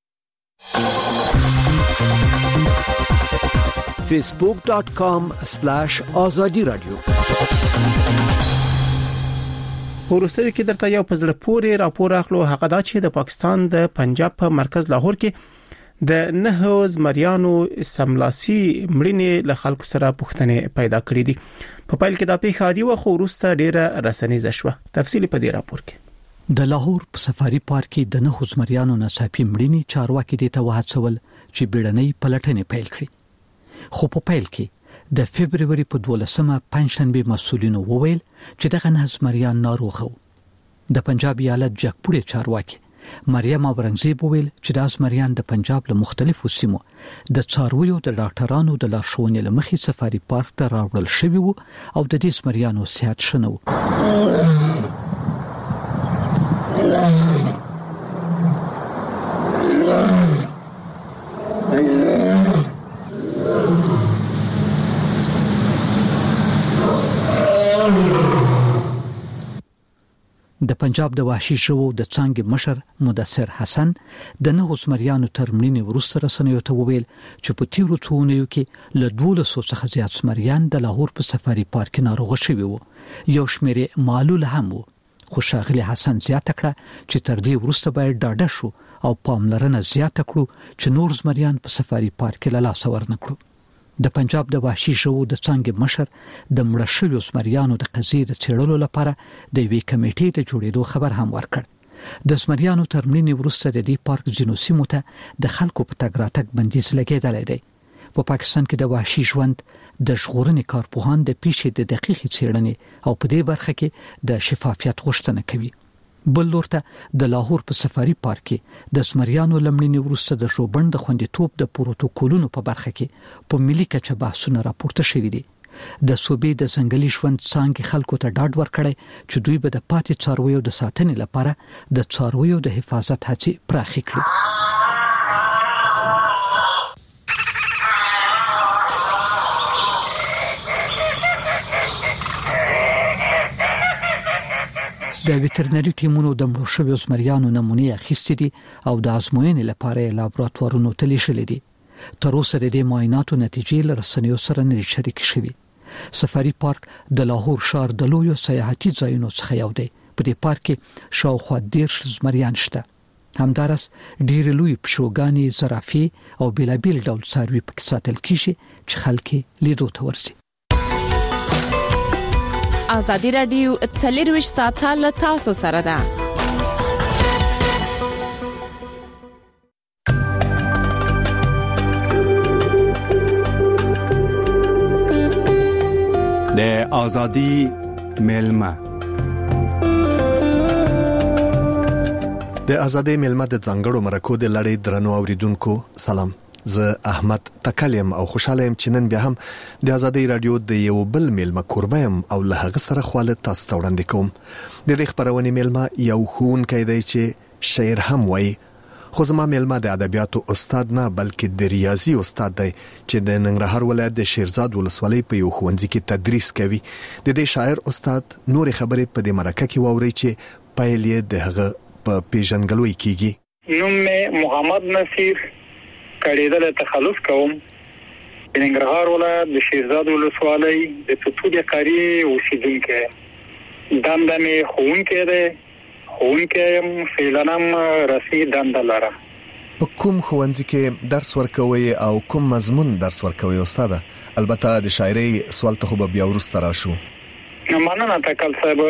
Speaker 5: facebook.com/azadi radio
Speaker 10: ورسته کې درته یو پزړه پورې راپور اخلو. هغه دا چې د پاکستان د پنجاب په مرکز لاهور کې د 9 زمریانو سملاسي مړینې له خلکو سره پوښتنې پیدا کړې دي. په پیل کې دا پیښه دی او ورسته ډیره رسنیزه شوه. تفصیل په دې راپور کې.
Speaker 7: د لاهور په سفاري پارک کې د 9 زمریانو ناڅاپي مړینې چارواکي دي ته وهڅول چې بیړنۍ پلټنې پیل کړي. خو په پیل کې د فبرवरी په 12مه پنځشنبه مسؤلینو وویل چې دغه 9 زمریان ناروغ وو. د پنجاب ایالت جګپوړي چارواکي مریم اورنګزیب وویل چې د زمریان د پنجاب له مختلفو سیمو د څارویو د ډاکټرانو د لارښوونې لمخې سفاري پارک ته راوړل شوی وو او د دې زمریانو صحت شنو. د پنجاب د وحشي ژوو د څنګه مشر مدثر حسن د 9 زمریانو ترمنینې ورسره رسنیو ته وویل چې په تیرو څونیو کې له 1200 څخه زیات زمریان د لاهور په سفاري پارک ناروغ شوي وو. یو شمېر معلول هم وو. خو شاغلی حسن زیاته کړه چې تر دې وروسته باید ډاډه شو او پاملرنه زیاته کړو چې نور زمریان په سفاري پارک کې له لاسه ورنکړو. د پنجاب د وحشي ژوو د څنګه مشر د مړه شویو زمریانو د قضیې د څېړلو لپاره د وی کمیټې د جوړېدو خبر هم ورکړ. د زمریانو ترمنینې وروسته د دې پارک ځینو سیمو ته د خلکو په تګ راتګ بندیز لګېدلی دی. په پاکستان کې د وحشي ژوند د ژغورنې کارپوهان د پیښې د دقیقې څېړنې او په دې برخه کې د شفافیت غوښتنه کوي. بل لورته د لاهور په سفاري پارک کې د زمریانو لمړنې وروسته د شوبند د خوندیتوب د پروتوکولونو په برخه کې په ملي کچه بحثونه راپورته شوي دي. د صوبې د ځنګلي ژوند څنګه خلکو ته ډاډ ورکړي چې دوی به د پاتې څارویو د ساتنې لپاره د څارویو د حفاظت هڅې پراخې کړي. د ویټرنري ټیمونو د مړو شویو زمریانو نمونې اخیستې دي او د ازموینې لپاره لابراتوارونو ته لیږلې دي. تر اوسه د دې معایناتو نتیجې له رسنیو سره نه شریک شوي. سفاری پارک د لاهور ښار د لویو سیاحتي ځایونو څخه یو دی. په دې پارک کې شاوخوا 10 زمریان شته. همدارس ډېر لوی پښوګانی، زرافې او بېلابېل ډول څاروي پکې ساتل کیږي چې خلک لیدو ته ورسي.
Speaker 1: ازادي رادیو 24 ساعته له تاسو سره ده.
Speaker 9: د ازادي ملما
Speaker 23: د ازادي ملما د ځنګړو مرکو د لړۍ درنو اوریدونکو سلام. زه احمد تکلم او خوشاله يم چې نن بیا هم د ازادي رادیو د یو بل ملما قربایم او له هغه سره خالد تاسو ته وړاندې کوم. د دې خبرونه ملما یو ښوونکی دی چې شعر هم وایي، خو زما ملما د ادبیاتو استاد نه بلکې د ریاضي استاد دی چې د ننګرهار ولایت د شیرزاد ولسوالۍ په یو ښوونځي کې تدریس کوي. د دې شاعر استاد نور خبرې په دې مرکه کې واوري چې پایل یې د هغه په پیژنګلوي کیږي.
Speaker 24: نوم مې محمد نصیر، کړیدل تخلص کوم. د ننګرهار ولایت د شیرزاد ولسوالۍ د توتوډیا کاری اوسیدونکی. دنده مې ښوونکی دی، ښوونکی فعلنم رسمي دنده لرم.
Speaker 23: په کوم ښوونځي کې درس ورکوي او کوم مضمون درس ورکوي استاد؟ البته د شاعري سوال ته خو بیا ورسته راشو.
Speaker 24: مننه تکل صاحب.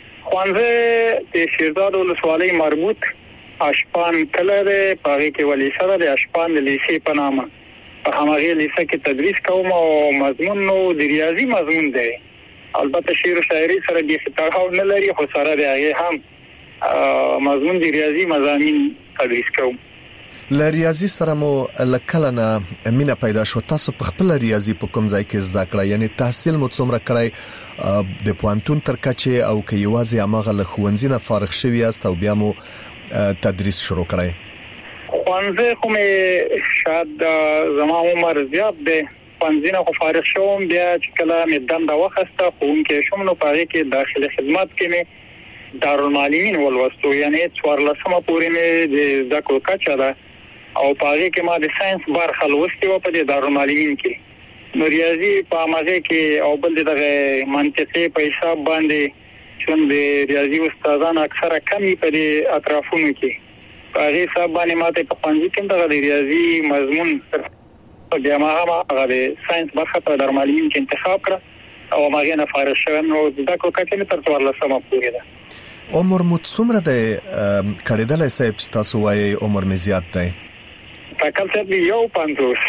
Speaker 24: ښوونځی د شیرزاد ولسوالۍ مربوط اشپان کله ده، پاره کې ولیسه ده د اشپان د لیسې په نامه. په همغه لیسه کې تدریس کوم او مضمون نو د ریاضي مضمون دی. البته شعر او شاعري سره د تړاو نه لري، خو سره د هغه هم مضمون د ریاضي مضامین تدریس کوم.
Speaker 23: ل ریاضي سره مو لکلنه مینا پیدا شو. تاسو په خپل ریاضي په کوم ځای کې زده کړی؟ یعنی تحصیل مو څومره کړی د پوانتون تر کچه او کې یوازې امغه له ښوونځي نه فارغ شوی است او بیا مو تدریس شروع کړی؟
Speaker 24: ښوونځی خو مې شاید زما عمر زیات دی، ښوونځي نه خو فارغ شوم. بیا چې کله مې دنده واخیسته ښوونکی شوم نو په هغې کې داخلي خدمت کې مې دارالمعلمین ولوستو، یعنی 14مه پورې مې د زده کړو کچه ده او په هغې کې ما د ساينس برخه لوستې وه په دې دارالمعلمین کې. نو ریاضي په همغې کې او بل دغه منطقي په حساب باندې چون د ریاضي استادان اکثره کمی په دې اطرافونو کې په هغې حساب باندې ماته په ښوونځي کې دغه د ریاضي مضمون بیا ما هم هغه د ساينس برخه په دارالمعلمین کې انتخاب کړه او هغې نه فارغ شوم. نو زده کړو کچه مې تر 14مه پورې ده.
Speaker 23: عمر مو څومره دی کړیدلی صاحب چې تاسو وایي عمر مې زیات دی؟
Speaker 24: تکل صاحب 51.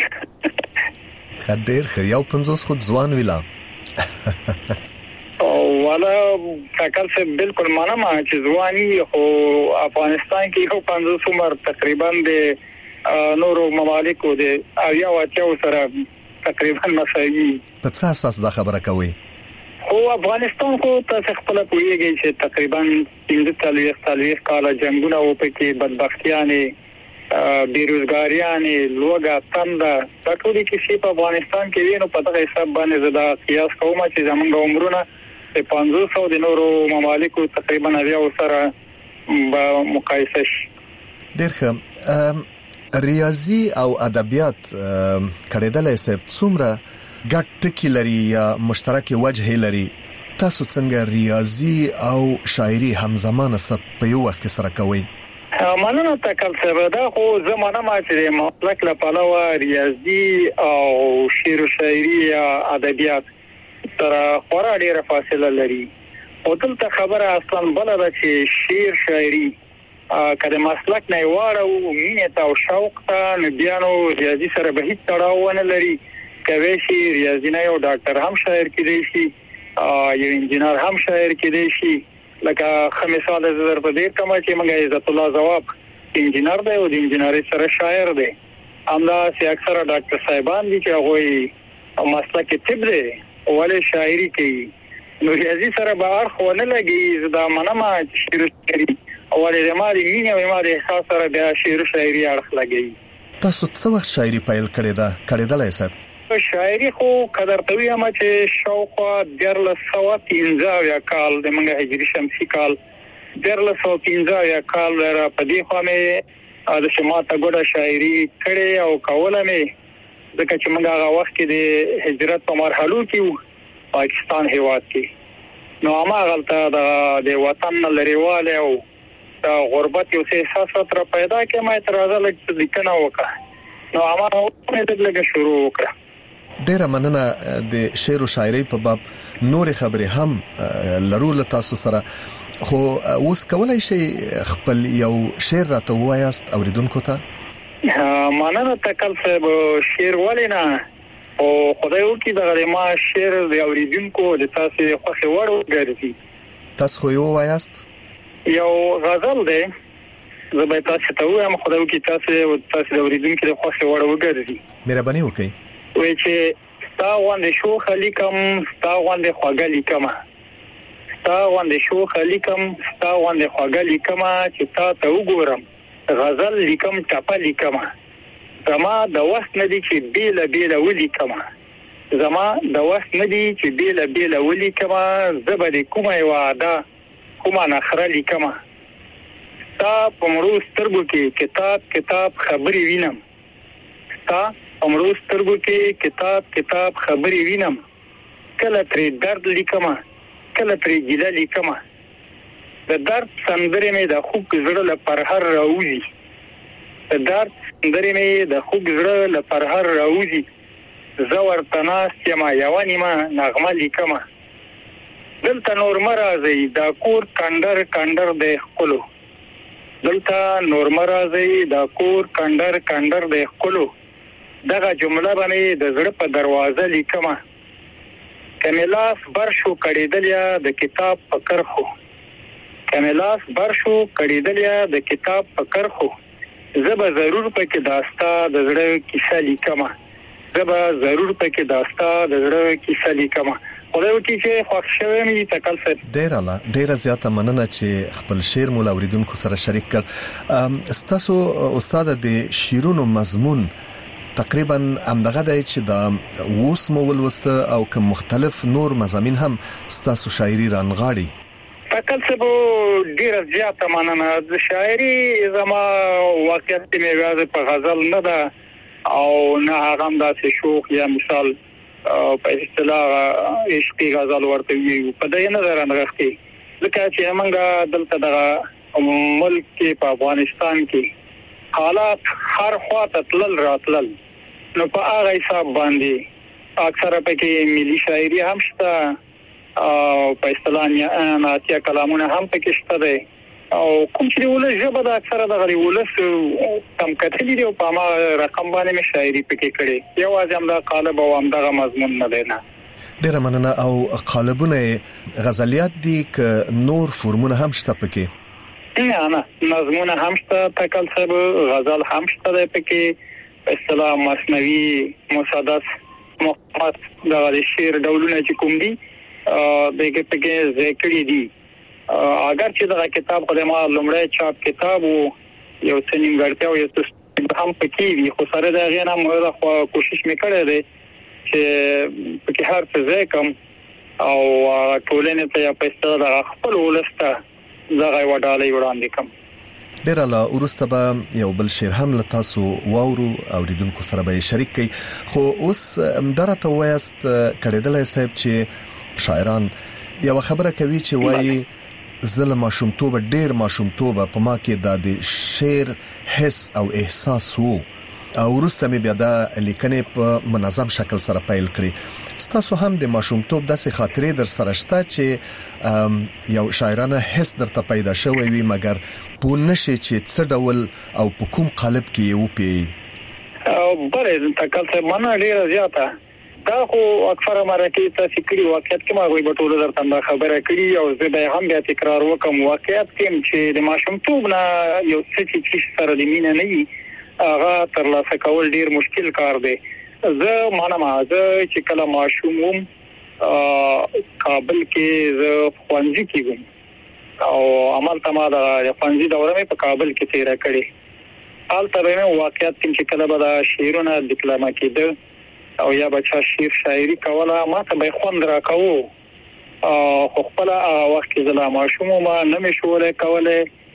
Speaker 23: ډېر ښه، 51 خو ځوان ویلا.
Speaker 24: والا تکل صاحب بالکل منم چې ځواني، خو افغانستان کې 50 عمر تقریبا د نورو ممالکو د اویا واچو سره تقریبا مساوي.
Speaker 23: په څه اساس دا خبره کوي؟
Speaker 24: خو افغانستان خو تاسو خپل پوهیږئ چې تقریبا 43 کال جنگونه و پکې بدبختیانه، بیروزګاریانه، لوګه تنده، دا ټول کیسې په افغانستان کې وینو. په دغه حساب باندې زدا قیاس کوم چې زمونږ عمرونه په 500 د نورو ممالکو تقریبا اویا سره په مقایسه شي.
Speaker 23: ډېر ښه. ریاضي او ادبیات کړیدلای صاحب څومره ګډ ټکي لري یا مشترک وجه لري؟ تاسو څنګه ریاضي او شاعري همزمانه په یو وخت کې سره کوئ؟
Speaker 24: مننه تکل صاحب. دا خو زمانه ما چې مسلک له پلوه ریاضي او شعر و شاعري یا ادبیات سره خورا ډیره فاصله لري. او دلته خبره اصلا بل ده چې شعر شاعري کله مسلک نه واړو مینه ته او شوق ته نه بیانو ریاضي سره به هیڅ تړاو نه لري. کوي شي ریاضي نه یو ډاکټر هم شاعر کېدی شي، یو انجینر هم شاعر کېدی شي. لکه خمیسال زر په دې کما چې موږ عزت الله جواب انجینر دی او د انجینري سره شاعر دی. همدا چې اکثره ډاکټر صاحبان دي چې هغه مسلک طب دی ولې شاعري کوي. نو ریاضي سره به اړخ ونه لګي. دا منما شعر شاعري ولې د مالي مینه او مالي احساس سره د شعر شاعري اړخ لګي.
Speaker 23: تاسو څه وخت شاعري پیل کړی دا کړیدلای صاحب؟
Speaker 24: شاعري خو قدر توی هم چې شاوخوا 1315 کال د منګه هجری شمسي کال 1315 کال را پدې خو مې د شماته ګډه شاعري کړې او کوله مې ځکه چې موږ هغه وخت کې د هجرت په مرحلو کې پاکستان هیواد کې نو ما غلطه د وطن لريواله او د غربت یو څه احساس تر پیدا کې ما اعتراض لیکنه وکړه نو ما په دې شروع وکړه
Speaker 23: ډیره مننه د شعر او شاعري په باب نور خبرې هم لرو له تاسو سره خو اوس کولای شي خپل یو شعر راته وایاست اوریدونکو ته
Speaker 24: مننه تکل صاحب شعر ولینا او خدای وکي دغه ما شعر د اوریدونکو د تاسو خوښ وړو ګرځي
Speaker 23: تاسو خو یو وایاست
Speaker 24: یو غزل دی زه به تاسو ته وایم خدای وکي تاسو د اوریدونکو د خوښ وړو ګرځي
Speaker 23: مهرباني وکړئ
Speaker 24: وای چې ستا غوندې شو خلیکم ستا غوندې خواږه لیکم ستا غوندې شو خلیکم ستا غوندې خواږه لیکم چې تا ته وګورم غزل لیکم ټاپه لیکم زما د وخت ندی چې بیل بیل ولیکم زما د وخت ندی چې بیل بیل ولیکم زبر کومه وعده کومه نخره لیکم تا پمرو سترګو کې کتاب خبري وینم تا پمرو سترګو کې کتاب خبري وینم کله ترې درد لیکم کله ترې ګیله لیکم د درد سندرې مې د خوږ زړه له پرهر راوځي د درد سندرې مې د خوږ زړه له پرهر راوځي زه ورته ناست یم یوه نیمه نغمه لیکم دلته نور مه راځئ دا کور کنډر دی ښکلو دلته نور مه راځئ دا کور کنډر دی ښکلو دغه جمله به مې د زړه په دروازه لیکم که مې لاس بر شو کړېدل یا د کتاب په کرښو کملاس برشو کړیدلیا د کتاب په کرخو زبا ضرور پکې داستا د زړه کیسه لیکم زبا ضرور پکې داستا د زړه کیسه لیکم خدای وکړي چې خوښ شوی مې تکل سره
Speaker 23: ډیره زیاته مننه چې خپل شعر مول اوریدونکو سره شریک کړ ستاسو استاد د شیرونو مضمون تقریبا همدغه دی چې د ووس مول وست او کوم مختلف نور مضامین هم ستاسو شاعري رانغاړي
Speaker 24: تکل سبو ډیره زیاته مننه د شاعري زما واقعیت مې وایي په غزل نه ده او نه هغه د شوق یا مثال په اصطلاح عشقي غزل ورته وي په دې نه درنغختي ځکه چې موږ دلته د ملک کې په افغانستان کې حالات هر خواته تلل راتلل نو په هغه حساب باندې اکثره پکې ملي شاعري هم شته او په اصطلاح ناتیا کلامونه هم پکې شته دي او کوم چې ولې ژبه د اکثره د غری ولس کم کتلی دی په ما رقم باندې مې شاعري پکې کړي یو ځم د قالب او هم دغه مضمون نه دی نه
Speaker 23: ډیره مننه او قالبونه غزلیات دي ک نور فرمونه هم شته پکې
Speaker 24: نه مضمون هم شته تکل صاحب غزل هم شته پکې په اصطلاح مثنوي مسدس محمد د شعر ډولونه چې کوم دي دغه پکې ذکر دي اگر چې دا کتاب خو ما لومړی چاپ کتاب یو څه نیمګړتیا او یو څه هم پکې وي خو سره دا غینا موږ کوشش وکړې ده چې پکې هر څه ځکم او ټولنې ته په اصطلاح خپل ولسته زغای وډالې وړاندې کوم
Speaker 23: ډیر لا ورسته به یو بل شعر هم له تاسو واورو اوریدونکو سره به شریک کړي خو اوس درته وایست کړهدلای صاحب چې شاعران یو خبره کوي چې وایي ظلم ماشومتوب ډیر ماشومتوب په ما کې د شعر حس او احساس وو او ورسته مې بیا د لیکنې په منظم شکل سره پیل کړی ستاسو هم د ماشومتوب داسې خاطرې در سره شته چې یو شاعرانه حس درته پیدا شوی وي مګر په نشي چې څه ډول او په کوم قالب کې یو پی
Speaker 24: او بره تکل څه معنا ډیره زیاته دا خو اکثره مرکه تاسو کړي واقعیت کې ما غوي بټوله درته خبره کړي او زه به هم بیا تکرار وکم واقعیت کې چې د ماشومتوب نه یو څه چې سره د مینه نه وي هغه ترلاسه کول ډیر مشکل کار دی زه چې کله ماشوم وم کابل کې زه خوانځي کېږم او عمل تما د خوانځي دوره مې په کابل کې تیر کړې حال ته به واقعیت کې کله به د شعرونه ډیپلوما کېده او یا بچا شعر شاعري کوله ما ته به خوند راکاو خو خپل وخت کې زلا ماشوم ما نه مشوره کوله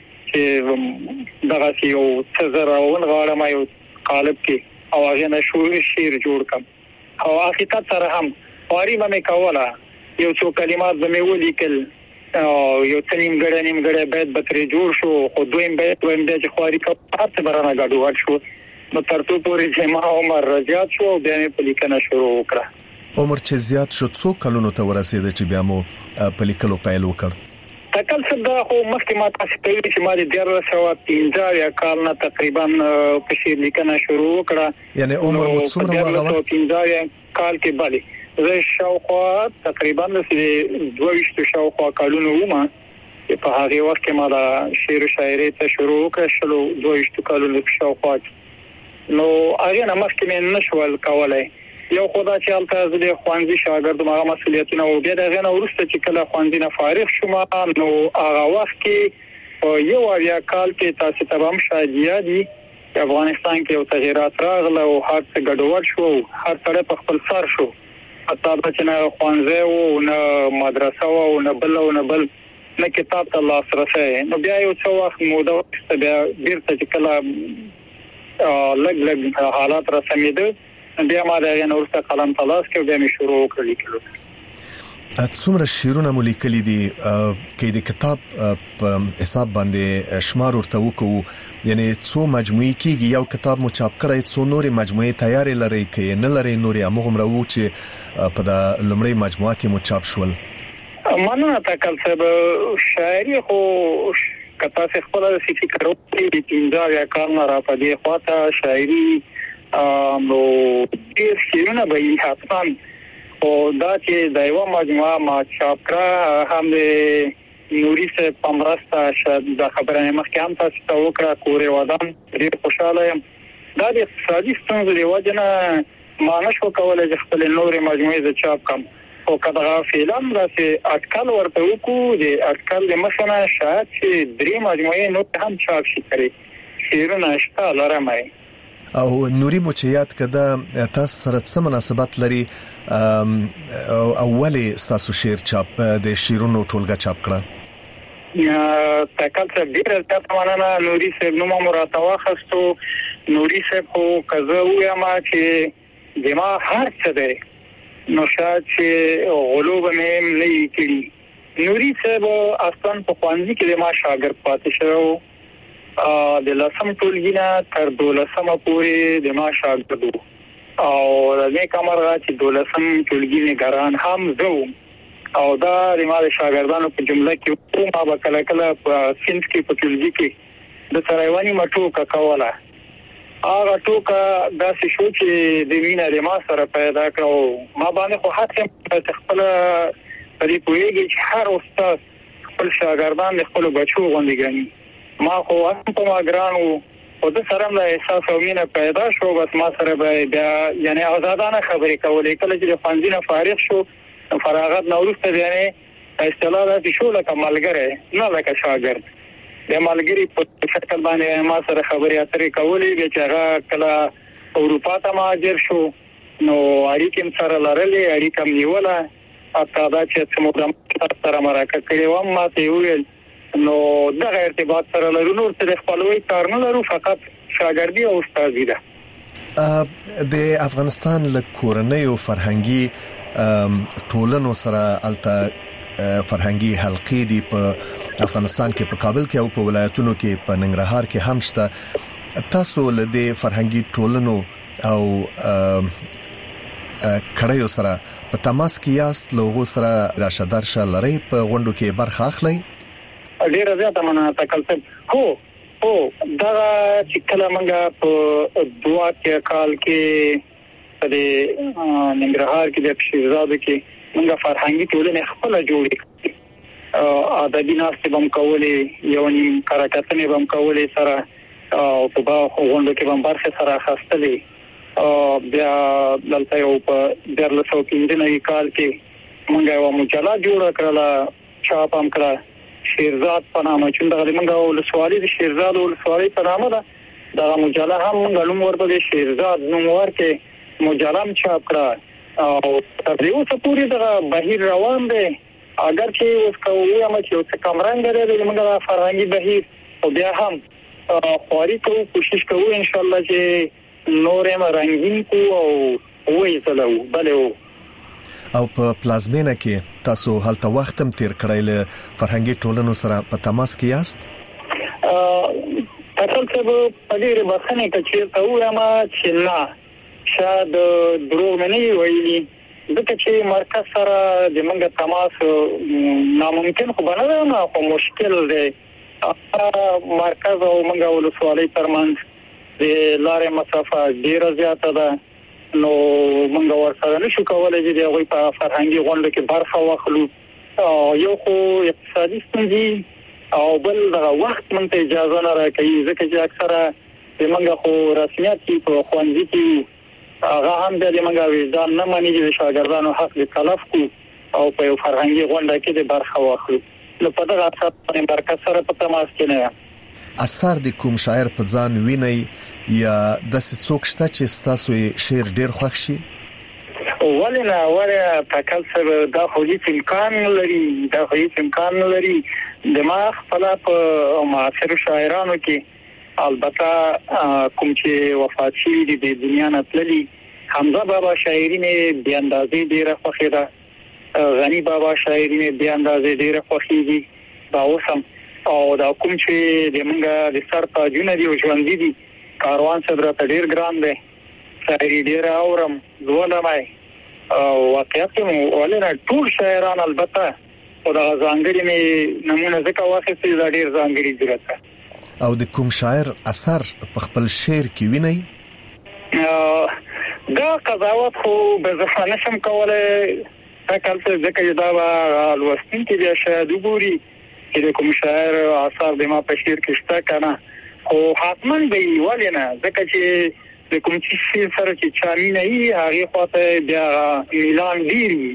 Speaker 24: چې دغه یو څه زراون غواړم یو قالب کې او هغه نه شعر جوړ کم او حقیقت سره هم واری به مې کوله یو څو کلمات به مې ولیکل یو نیمګړی باید به ترې جوړ شو خو دویم بیا چې خواري کوم هر څه برانه ګډوډ شو نو ترڅو پورې چې ما عمر زیات شو بیا مې په لیکنه شروع وکړه.
Speaker 23: عمر چې زیات شو څو کلونو ته ورسېد چې بیا مو په لیکلو پیل وکړ؟
Speaker 24: تکل صدا خو مخکې ما تاسو ته ویل چې ما د 1315 کال نه تقریبا په شعر لیکنه شروع وکړه.
Speaker 23: یعنی عمر مو څومره و هغه
Speaker 24: 1315 کال کې باندې زه شاوخوا تقریبا د 22 شاوخوا کالونو ومه په هغه وخت کې ما د شعر او شاعري ته شروع وکړ 22 کالونو شاوخوا نو هغه نه مخکې مې نشول کولای یو خدای چې البته زه د خوانزي شاګرد مغه مسؤلیتونه او بیا دغه نه ورسته چې کله خوانزي نه فارغ شوم نو هغه وخت کې یو اویا کال کې تاسو ته هم شاید یادي افغانستان کې یو تغیرات راغله او هر څه ګډوډ شو هر څه په خپل سر شو حتی چې نه خوانزي او نه مدرسه او نه بل نه کتاب ته لاسرسي نو بیا یو څو وخت موده بیا بیرته چې کله لګ حالات را سمېده بیا ما دغه نورسته قلم تلاش کې بیا مې شروع وکړ لیکلو.
Speaker 23: څومره شعرونه مو لیکلي دي کې د کتاب په حساب باندې شمار ورته وکړو یعنی څو مجموعي کېږي یو کتاب مو چاپ کړی څو نورې مجموعي تیارې لري کې نه لري نورې هغه مو چې په د لمړی مجموعه کې مو چاپ شول؟
Speaker 24: مننه تکل صاحب شاعري خو کته څه خپل فکر وکړي چې دا کار نه را پدې خواته شاعري نو ډېر شعرونه به حتما او دا چې د یو مجموعه ما چاپ کړه هم نوري سے پمرستا شاید د خبرې مخکې هم تاسو ته وکړه کورې ودان ډېر خوشاله یم دا د اقتصادي ستونزو د وجه نه ما نشو کولای چې خپل نورې مجموعې د چاپ کم او کله فلم راځي اټکل ورته وکړو د اټکل د مشنه شاید چې درې مجموعې نو هم چاپ شي کړي شعرونه شته لرمای
Speaker 23: او نوري مو چې یاد کده تاسو سره څه مناسبت لري اولی تاسو شعر چاپ د شیرونو ټولګه چاپ کړه؟
Speaker 24: تکل څه ډیر تاسو مننه نوري صاحب نو مراته واخستو نوري صاحب خو کزه وایم چې دما هر څه دی نو شاید چې غلوب مې نه کړی نوري صاحب اصلا په خوانځي کې ما شاګرد پاتې شو د لسم ټولګینا تر 12مه پورې د ما شاګردو او د دې کمرغه چې 12م ټولګی نگران هم زو او دا د ما شاګردانو په جمله کې ما به کله په سنت کې په ټولګي کې د سرایواني مټو کوله هغه ټوکا داسې شو چې د مینا د ما سره پیدا کړو ما باندې خو حتی خپل پرې پوهیږي چې هر استاد خپل شاګردان خپل بچو غوندي ګڼي ما خو هم په ما ګرانو او د سره له احساس او مینه پیدا شو بس ما سره بیا یعنی آزادانه خبرې کولې کله چې خوانځینه فارغ شو فراغت نورسته یعنی اصطلاح د شو لکه ملګری نه لکه شاګرد د ملګری په شکل باندې ما سره خبرې اترې کولې چې هغه کله اروپا ته مهاجر شو نو اړیکې سره لرلې اړیکې نیوله حتی دا چې څومره سره مرکه کړې و ما ته ویل نو دغه ارتباط سره لرو نور څه خپلوي کار نه لرو فقط شاګردي او استادي ده
Speaker 23: د افغانستان له کورنۍ او فرهنګي ټولنو سره الته فرهنګي حلقې دي په افغانستان کې په کابل کې او په ولایتونو کې په ننګرهار کې هم شته تاسو له دې فرهنګي ټولنو او کړهیو سره په تماس کې یاست لوغو سره راشه درشه لري په غونډو کې برخه اخلي
Speaker 24: ډیر زیاته مننه تکل هو دا چې کله موږ په دوا کې کال کې په ننګرهار کې د شیرزاد کې موږ فرهنګي ټولنه خپل جوړې ادبي ناستې بم کولې یو نیم کارکتنې بم کولې سره او په غونډو کې بم برخه سره خاصتلې بیا دلته یو په 1315 کال کې موږ یو مجله جوړه کړله چاپ هم کړه شیرزاد په نامه چې دغه موږ ولسوالۍ د شیرزاد ولسوالۍ په نامه ده دا مجله هم معلوم ورته شیرزاد نوم ورکه مجله هم چاپ کړه او تر اوسه پورې دا بهیر روان دی اگر چې اوس کوو هم چې اوس کمرنګ لري موږ فرهنګي بهیر او بیا هم خوري کوو کوشش کوو ان شاء الله چې نورم رنگین کو او وې زلو بلو
Speaker 23: او په پلازمینه کې تاسو هلته وخت هم تیر کړی له فرهنګي ټولنو سره په تماس کې یاست؟
Speaker 24: تاسو په دې بخښنه کې چې وایم چې نه شاید دروغ نه ویلي ځکه چې مرکز سره د موږ تماس ناممکن خو بنه نه خو مشکل دی. مرکز او موږ ولسوالۍ ترمنځ د لارې مسافه ډیره زیاته ده، نو موږ ورسره نشو کولای چې د هغوی په فرهنګي غونډه کې برخه واخلو. یو خو اقتصادي ستونزې او بل دغه وخت موږ ته اجازه نه راکوي، ځکه چې اکثره موږ خو رسمیت کې په ښوونځي کې هغه هم د موږ وجدان نه مني چې شاګردانو حق دې تلف کړو او په فرهنګي غونډه کې د برخه واخلو. نو په دغه اساس باندې مرکز سره په تماس کې نه یم.
Speaker 23: اثر د کوم شاعر په ځان ویني یا د څوک شته چې تاسو یې شعر ډیر خوښ شي؟
Speaker 24: ولنه تکل سره دا خو هیڅ امکان لري. د ما خپل په معاصر شاعرانو کې البته کوم چې وفات شوي دي د دنیا نه تللي، حمزه بابا شاعري مې بې اندازې ډیره خوښه ده، غنی بابا شاعري مې بې اندازې ډیره خوښیږي. دا اوسم او دا کوم چې د موږ د سر تاجونه دي او ژوندۍ دي، کاروان صدر ته ډیر ګران دی، شاعري ډیر اورم زولمای او واقعیت ولنه ټول شاعران البته او دا ځانګړي مې نمونه ځکه واخیستې دا ډیر ځانګړي جوړه.
Speaker 23: او د کوم شاعر اثر په خپل شعر کې ویني؟
Speaker 24: دا قضاوت خو به زه نشم کولای، تکل څه ځکه دا لوستونکي بیا شاید وګوري چې کوم شاعر اثر د ما په شعر کې شته کنه، خو حتما به ولنه ځکه چې د کوم چې سره چې چامینه یې هغه خواته بیا اعلان دیری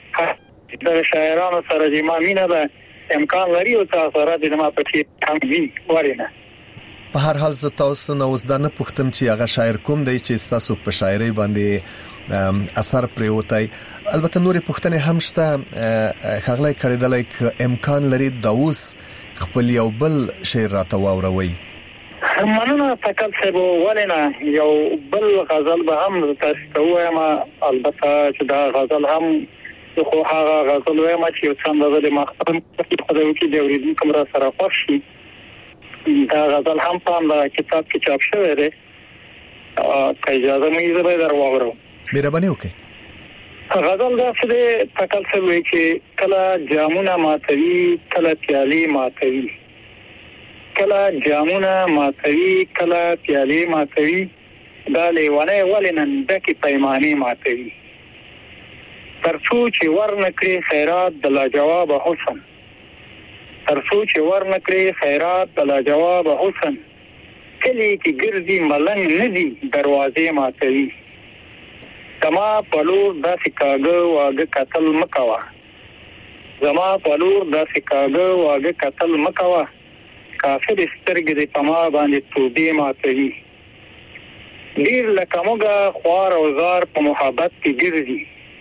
Speaker 24: د شاعرانو سره چې ما مینه ده امکان لري او تاثیرات د ما په شعر هم وي ولنه.
Speaker 23: په هر حال زه تاسو نو اوس دا نه پوښتم چې هغه شاعر کوم دی چې تاسو په شاعري باندې اثر پریوتای. البته نورې پوښتنې هم شته خغلای کړیدلای ک امکان لري دا اوس خپل یو بل شعر راته واوروي.
Speaker 24: مننه تکل څه ولنه یو بل غزل به هم تاسو ته وایم، البته چې دا غزل هم خو هغه غزل وایم چې څنګه د مخکې خدای کې د اوریدونکو را سره خوښ شي. دا غزل هم په کتاب کې چاپ شوی دی، که اجازه مې زه به درواغرم.
Speaker 23: مهرباني وکړئ.
Speaker 24: غزل دا څه تکل څه وایي چې کله جامونه ماتوي کله پیالې ماتوي، کله جامونه ماتوي کله پیالې ماتوي، دا لیوانه ولنن دکې پیمانې ماتوي. ترڅو چې ورنکړي خیرات د لاجواب حسن، ترڅو چې ورنکړي خیرات د لاجواب حسن، کلی کې ګرځي ملنګ ندي دروازې ماتوي. زما پلور داسې کاغه واګه قتل مکوا، زما پلور داسې کاغه واګه قتل مکوا، کافر سترګې د پما باندې توبې ماتوي. ډیر لکه موږ خوار او زار په محبت کې ګرځي،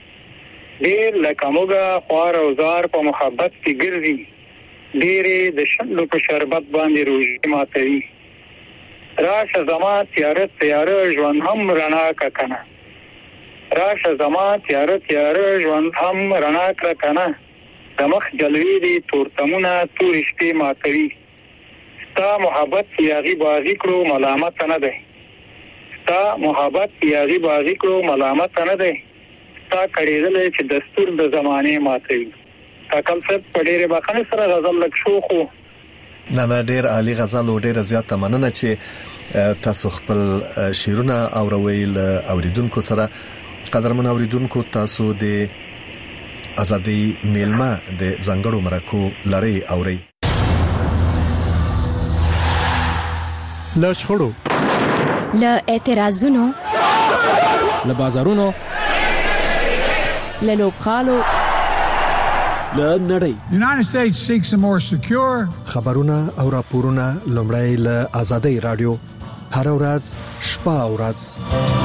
Speaker 24: ډیر لکه موږ خوار او زار په محبت کې ګرځي، ډیرې د شندو په شربت باندې روژې ماتوي. راشه زما تیاره تیاره ژوند هم رڼا کا کنه، راشه زما تیاره تیاره ژوند هم رڼا کړه کنه، د مخ جلوې دي تورتمونه تورې شپې ماتوي. ستا محبت یاغي بازی کړو ملامت نه دی، ستا محبت یاغي بازی کړو ملامت نه دی، ستا کړېدل چې دستور د زمانه ماتوي. تکل څه په ډېرې بخښنې سره غزل لک شو خو
Speaker 23: نه ډېر عالی غزل او ډېر زیاته مننه چې تاسو خپل شعرونه اوروي له اوریدونکو سره. قدرمن اوریدونکو تاسو د ازادي میلمه د ځنګړو مرکو لړۍ اوري.
Speaker 5: لاشخړو
Speaker 1: له اعتراضونو
Speaker 5: له بازارونو
Speaker 1: له لوبخالو
Speaker 5: له نړۍ.
Speaker 3: United States seeks a more secure
Speaker 23: خبرونه او راپورونه لومړی له ازادي رادیو هر ورځ شپه او ورځ.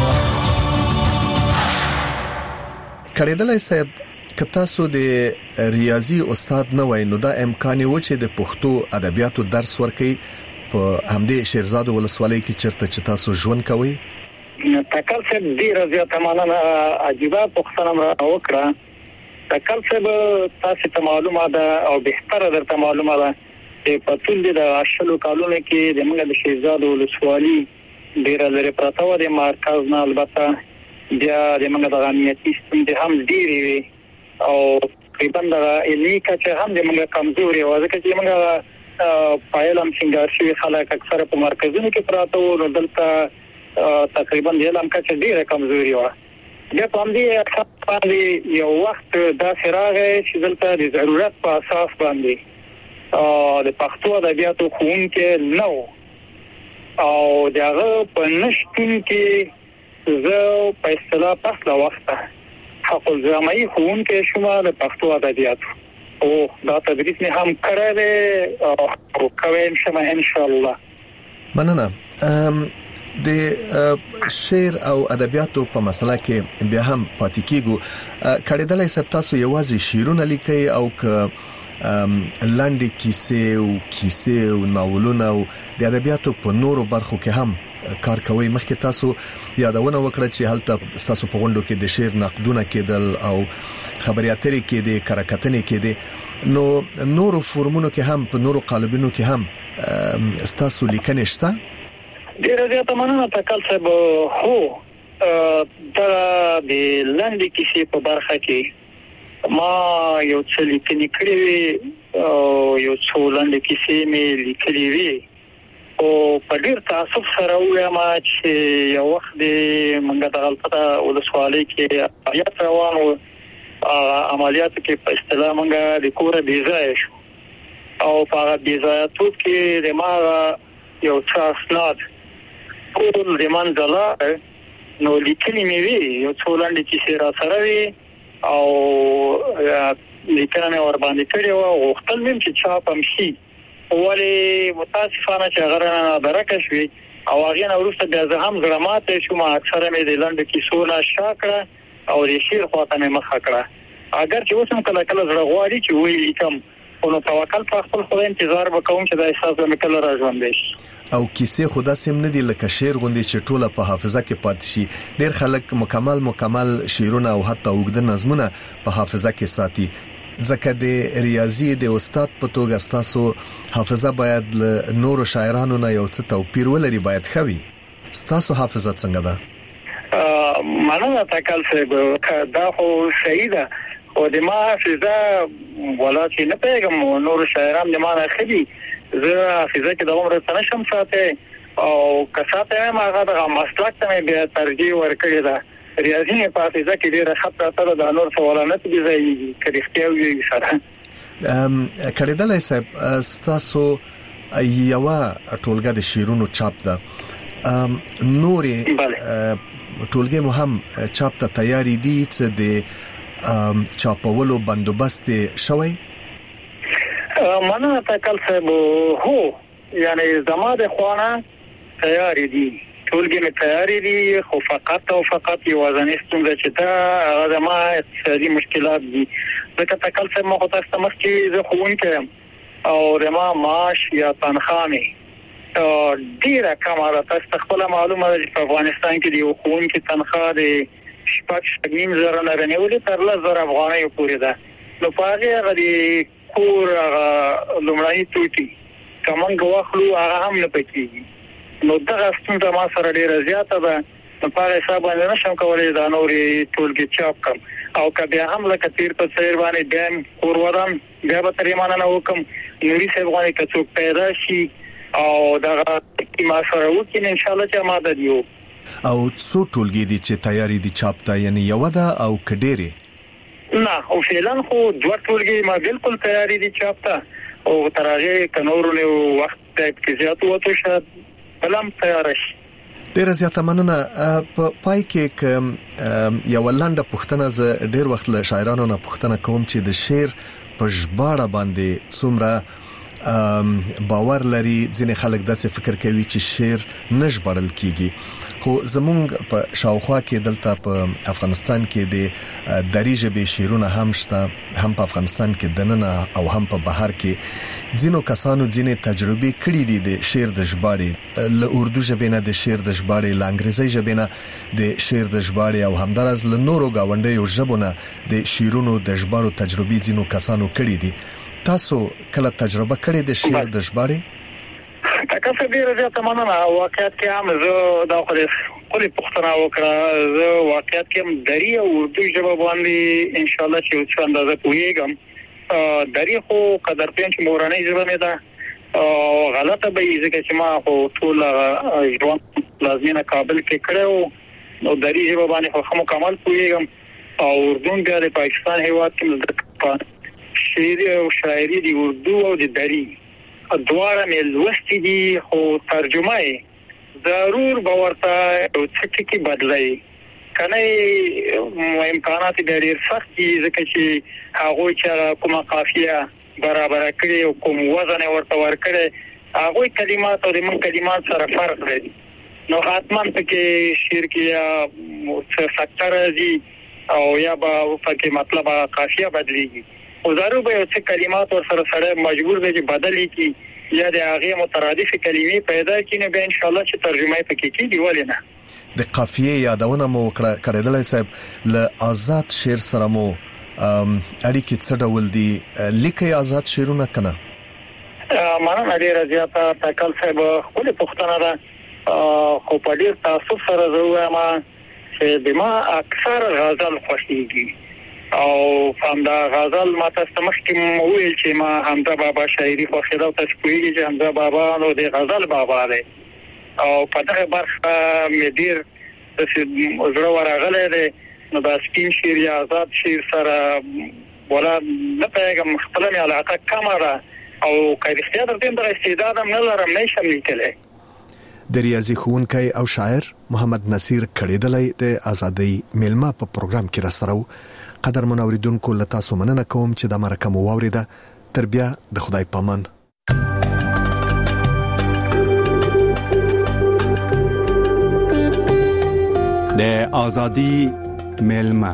Speaker 23: کړیدلای صاحب کته سو د ریاضي استاد نه وای نو دا امکان و چې د پښتو ادبیاتو درس ورکړي په همدې شیرزاد ولسوالۍ کې چیرته چې تاسو ژوند کوئ.
Speaker 24: تکل څه ډیر زیاته مننه، عجیبه پوښتنه وکړه. تکل څه تاسو ته معلومه ده او بهتره درته معلومه ده چې په ټول د اشلو کالونو کې د موږ د شهزاد ولسوالي ډیر لري پراته و د مرکز نه البته بیا د موږ د امنیتي سیستم د هم ډیری وي او تقریبا د علمي کچه هم د موږ کمزوري و ځکه چې موږ پایلم څنګه شي خلک اکثر په مرکزونو کې پراته و نو دلته تقریبا د علم کچه ډیره کمزوري و بیا په دې باندې یو وخت دا سراغه چې دلته د ضرورت په اساس باندې د پښتو ادبیاتو ښوونکي نو او دغه په نشټون کې زه په اصطلاح په خپل وخت حق الزامي ښوونکي شوم د پښتو ادبیاتو او دا تدریس نه هم کړی او کوم شمه ان شاء الله.
Speaker 23: مننه. د شعر او ادبیاتو په مسله کې بیا هم پاتې کیږو کړهدلې سب تاسو یوازې شعرونه لیکي او لاندې کیسې او ناولونه او د ادبیاتو په نورو برخو کې هم کار کوي. مخکې تاسو یادونه وکړه چې هلته تاسو په غونډو کې د شعر نقدونه کېدل او خبري اترې کې د کارکتنې کې دي نو نورو فورمونو کې هم په نورو قالبونو کې هم تاسو لیکنه شته.
Speaker 24: ډیره زیاته مننه تکل صاحب. هو دا د لاندې کیسې په برخه کې ما یو څه لیکنې کړې وي او یو څو لاندې کیسې مې لیکلې وي او په ډیر تاسف سره وایم چې یو وخت د منګه د غلطه ولسوالۍ کې عملیات روان و عملیات کې په اصطلاح منګه د کور بیزای شو او په بیزایاتو کې د ما یو څه اسناد ټول د منځله نو لیکنې مې وی یو څو لاندې کیسې را سره وی او لیکنه ور باندې کړې و او خپل مم چې چاپ هم شي ولې متاسفانه چې غرانه درکه شوی او هغه نو وروسته بیا زه هم غرامات شوم اکثر مې د لاندې کیسو نه شاکړه او د شعر خواته مې مخ کړه اگر چې اوسم کله کله زړه غواړي چې وی کوم نو توکل په خپل خدای انتظار وکوم چې دا احساس مې کله راځوندې شي.
Speaker 23: او کیسې خدا سم نه دی لکه شعر غوندي چې ټوله په حافظه کې پاتې شي. ډیر خلک مکمل شعرونه او حتی اوږده نظمونه په حافظه کې ساتي ځکه د ریاضي د استاد په توګه تاسو حافظه باید له نورو شاعرانو نه یو څه توپیر ولري باید خوي. تاسو حافظه څنګه ده؟
Speaker 24: مننه تکل صاحب. دا خو صحیح ده او د ما حافظه ولا چې نه پیغام نور شاعران د ما نه خدي زه حافظه کې د عمر څخه نشم ساتي او کساته ما هغه د مسلک ته بیا ترجیح ورکړی ده. ریاضي په حافظه کې ډیره خطر سره د نور سوالات دي ځای کړي وي سره.
Speaker 23: کړهدلې صاحب تاسو یو ټولګه د شیرونو چاپ ده نورې ټولګه مهم چاپ ته تیاری دي چې د چاپولو بندوبست شوی.
Speaker 24: مننه تکل صاحب. هو یعنی زما د خوانه تیاری دي ټولګه می تیاری دي خو فقط او فقط یو ځنستون چې دا هغه ما اقتصادي مشکلات دي ځکه تکل صاحب مخ تاسو ته مخکې زه خوونکم او رما معاش یا تنخواه ډیره کمه ده. تاسو خپل معلومه ده چې په افغانستان کې دی خوونکي تنخواه د شپږ نیم زره نه رنیولې تر 1000 افغانۍ پورې ده. نو په هغه د کور لومړی توټي کومن غواخلو هغه هم نه پکېږي. نو دغه ستونزه ما سره ډیره زیاته ده. نو په حساب باندې نشم کولای دا نورې ټولګي چاپ کړم او کبه هم لکه تیر په څیر باندې دیم کور ودان بیا به ترې مانه وکم نوري څه غواړي که څوک پیدا شي او دغه ما سره وکړي ان شاء الله چې ما د دیو
Speaker 23: او څو ټولګي دي چې تیاری دي چاپ ته یعنی یو ده او کډيري
Speaker 24: نه او فعلا خو دوه ټولګي ما بالکل تیاری دي چاپ ته او ترغه کنورونه وخت کې زیات وته شه بلم تیار شي.
Speaker 23: ډیر زیاته مننه. په پای کې یو لاندې پښتنه ز ډیر وخت له شاعرانو نه پښتنه کوم چې د شعر په ژباړه باندې څومره باور لري. ځینې خلک داسې فکر کوي چې شعر نشبړل کیږي خو زمونږ په شاوخوا کې دلته په افغانستان کې د دری ژبې شعرونه هم شته هم په افغانستان کې دننه او هم په بهر کې ځینو کسانو ځینې تجربې کړې دي د شعر د ژباړې له اردو ژبې نه د شعر د ژباړې له انګریزي ژبې نه د شعر د ژباړې او همدارس له نورو گاونډیو ژبو نه د شعرونو د ژباړو تجربې ځینو کسانو کړې دي. تاسو کله تجربه کړې د شعر د ژباړې؟
Speaker 24: تاسو ډیر زیاته مننه. واقعیت کې هم زه دا خپل پښتنه وکړه. زه واقعیت کې هم دری او اردو ژبه باندې ان شاء الله چې څه اندازه پوهیږم. دری خو قدر پین چې مورانه ژبه مې ده غلطه به یې ځکه چې ما خو ټول ژوند لازمینه کابل کې کړو نو دری ژبه باندې خو مکمل پوهیږم. او اردو بیا د پاکستان هیواد کې شعر او شاعري دی اردو او د دری دواړه مې لوستي دي خو ترجمه یې ضرور به ورته څه ټکي بدلای کنه امکانات ډېر سخت دي ځکه چې هغه چې کومه قافیه برابر کړي او کوم وزن ورته ورکړي هغه کلمات او د من کلمات سره فرق لري. نو حتما پکې شعر کې څه فاکتور دي او یا به پکې مطلب قافیه بدليږي او ضرور به څه کلمات ور سره مجبور دي چې بدلي کی یا د هغه مترادف کلمې پیدا کینې به ان شاء الله چې ترجمه پکې کیږي ولې نه.
Speaker 23: د قافیه یادونه مو کړدلای صاحب له آزاد شعر سره مو اړیکې څه ډول دي لیکي آزاد شعرونه کنه؟
Speaker 24: مننه ډیره زیاته تکل صاحب خپل پښتنه ده خو په ډیر تاسو سره زه وایم چې د ما اکثر غزل خوښیږي او فهمدا غزل ما تاسو مخکې ویل چې ما حمزه بابا شاعري خوښیده او تاسو پوهیږئ چې حمزه بابا نو د غزل بابا دی او په دغه برخه مې ډیر زړه ورغلی دی نو دا سپین شعر یا آزاد شعر سره ولا نه پیغام خپل مې علاقه کمه ده او که رښتیا درته د استعداد هم نه لرم نشم لیکلی.
Speaker 23: د ریاضي ښوونکی او شاعر محمد نصیر کړیدلی د ازادۍ میلمه په پروګرام کې را سره قدر منوریدونکو له تاسو مننه کوم چې د مرکه مو واوریده. تر بیا د خدای پامان.
Speaker 9: د ازادۍ میلمه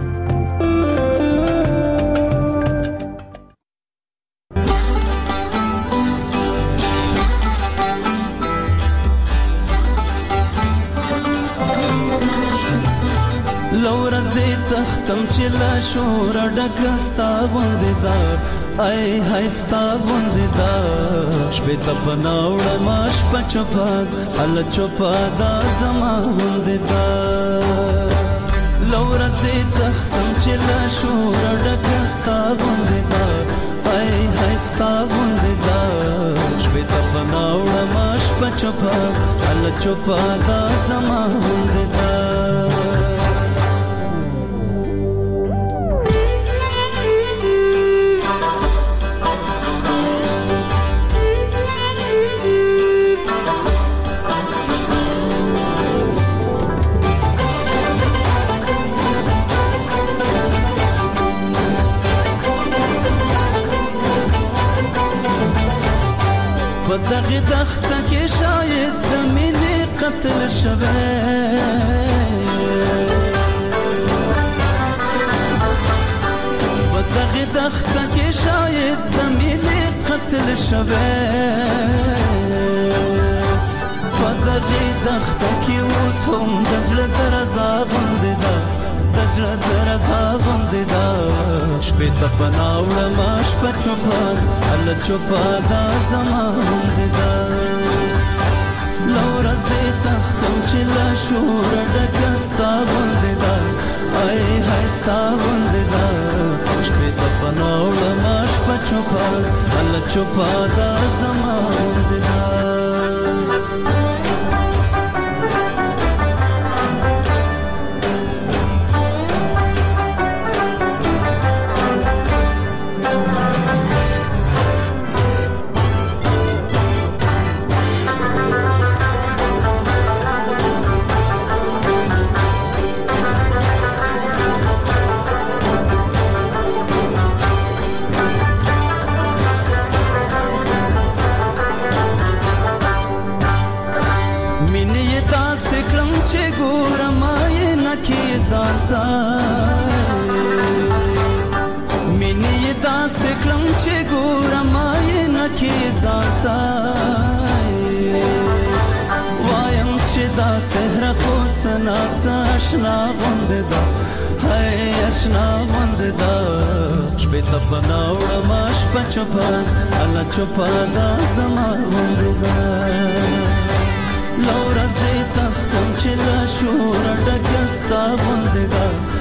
Speaker 8: تختم چې لا شور ډکستا باندې دا ای هستا باندې دا شپه ته پناوړ ماش پچپاد ال چوپا دا زما باندې دا لور زه تختم چې لا شور ډکستا باندې دا ای هستا باندې دا شپه ته پناوړ ماش پچپاد ال چوپا دا زما باندې دا دغه دخته کې شاید د مینې قتل شوه په دغه دخته کې شاید د مینې قتل شوه په دغه دخته کې اوس هم د زړه درزا باندې ده د زړه درزا باندې ده شپې ته پناوړه ما شپه چوپان ال چوپا دا زما باندې ده لور زه تختم چې لا شور ډکه ستا باندې ده ای های ستا باندې ده شپې ته پناوړه ما شپه چوپان ال چوپا دا زما باندې ده مینې دا سکلم چې ګورم کې ځانته وایم چې دا څهره خو څنا آشنا غوندې ده هاي آشنا غوندې ده شپې ته بناوړم شپه چوپه الله چوپه دا زما غوندې ده لورځې تختم چې لا شور ډکه ستا غوندې ده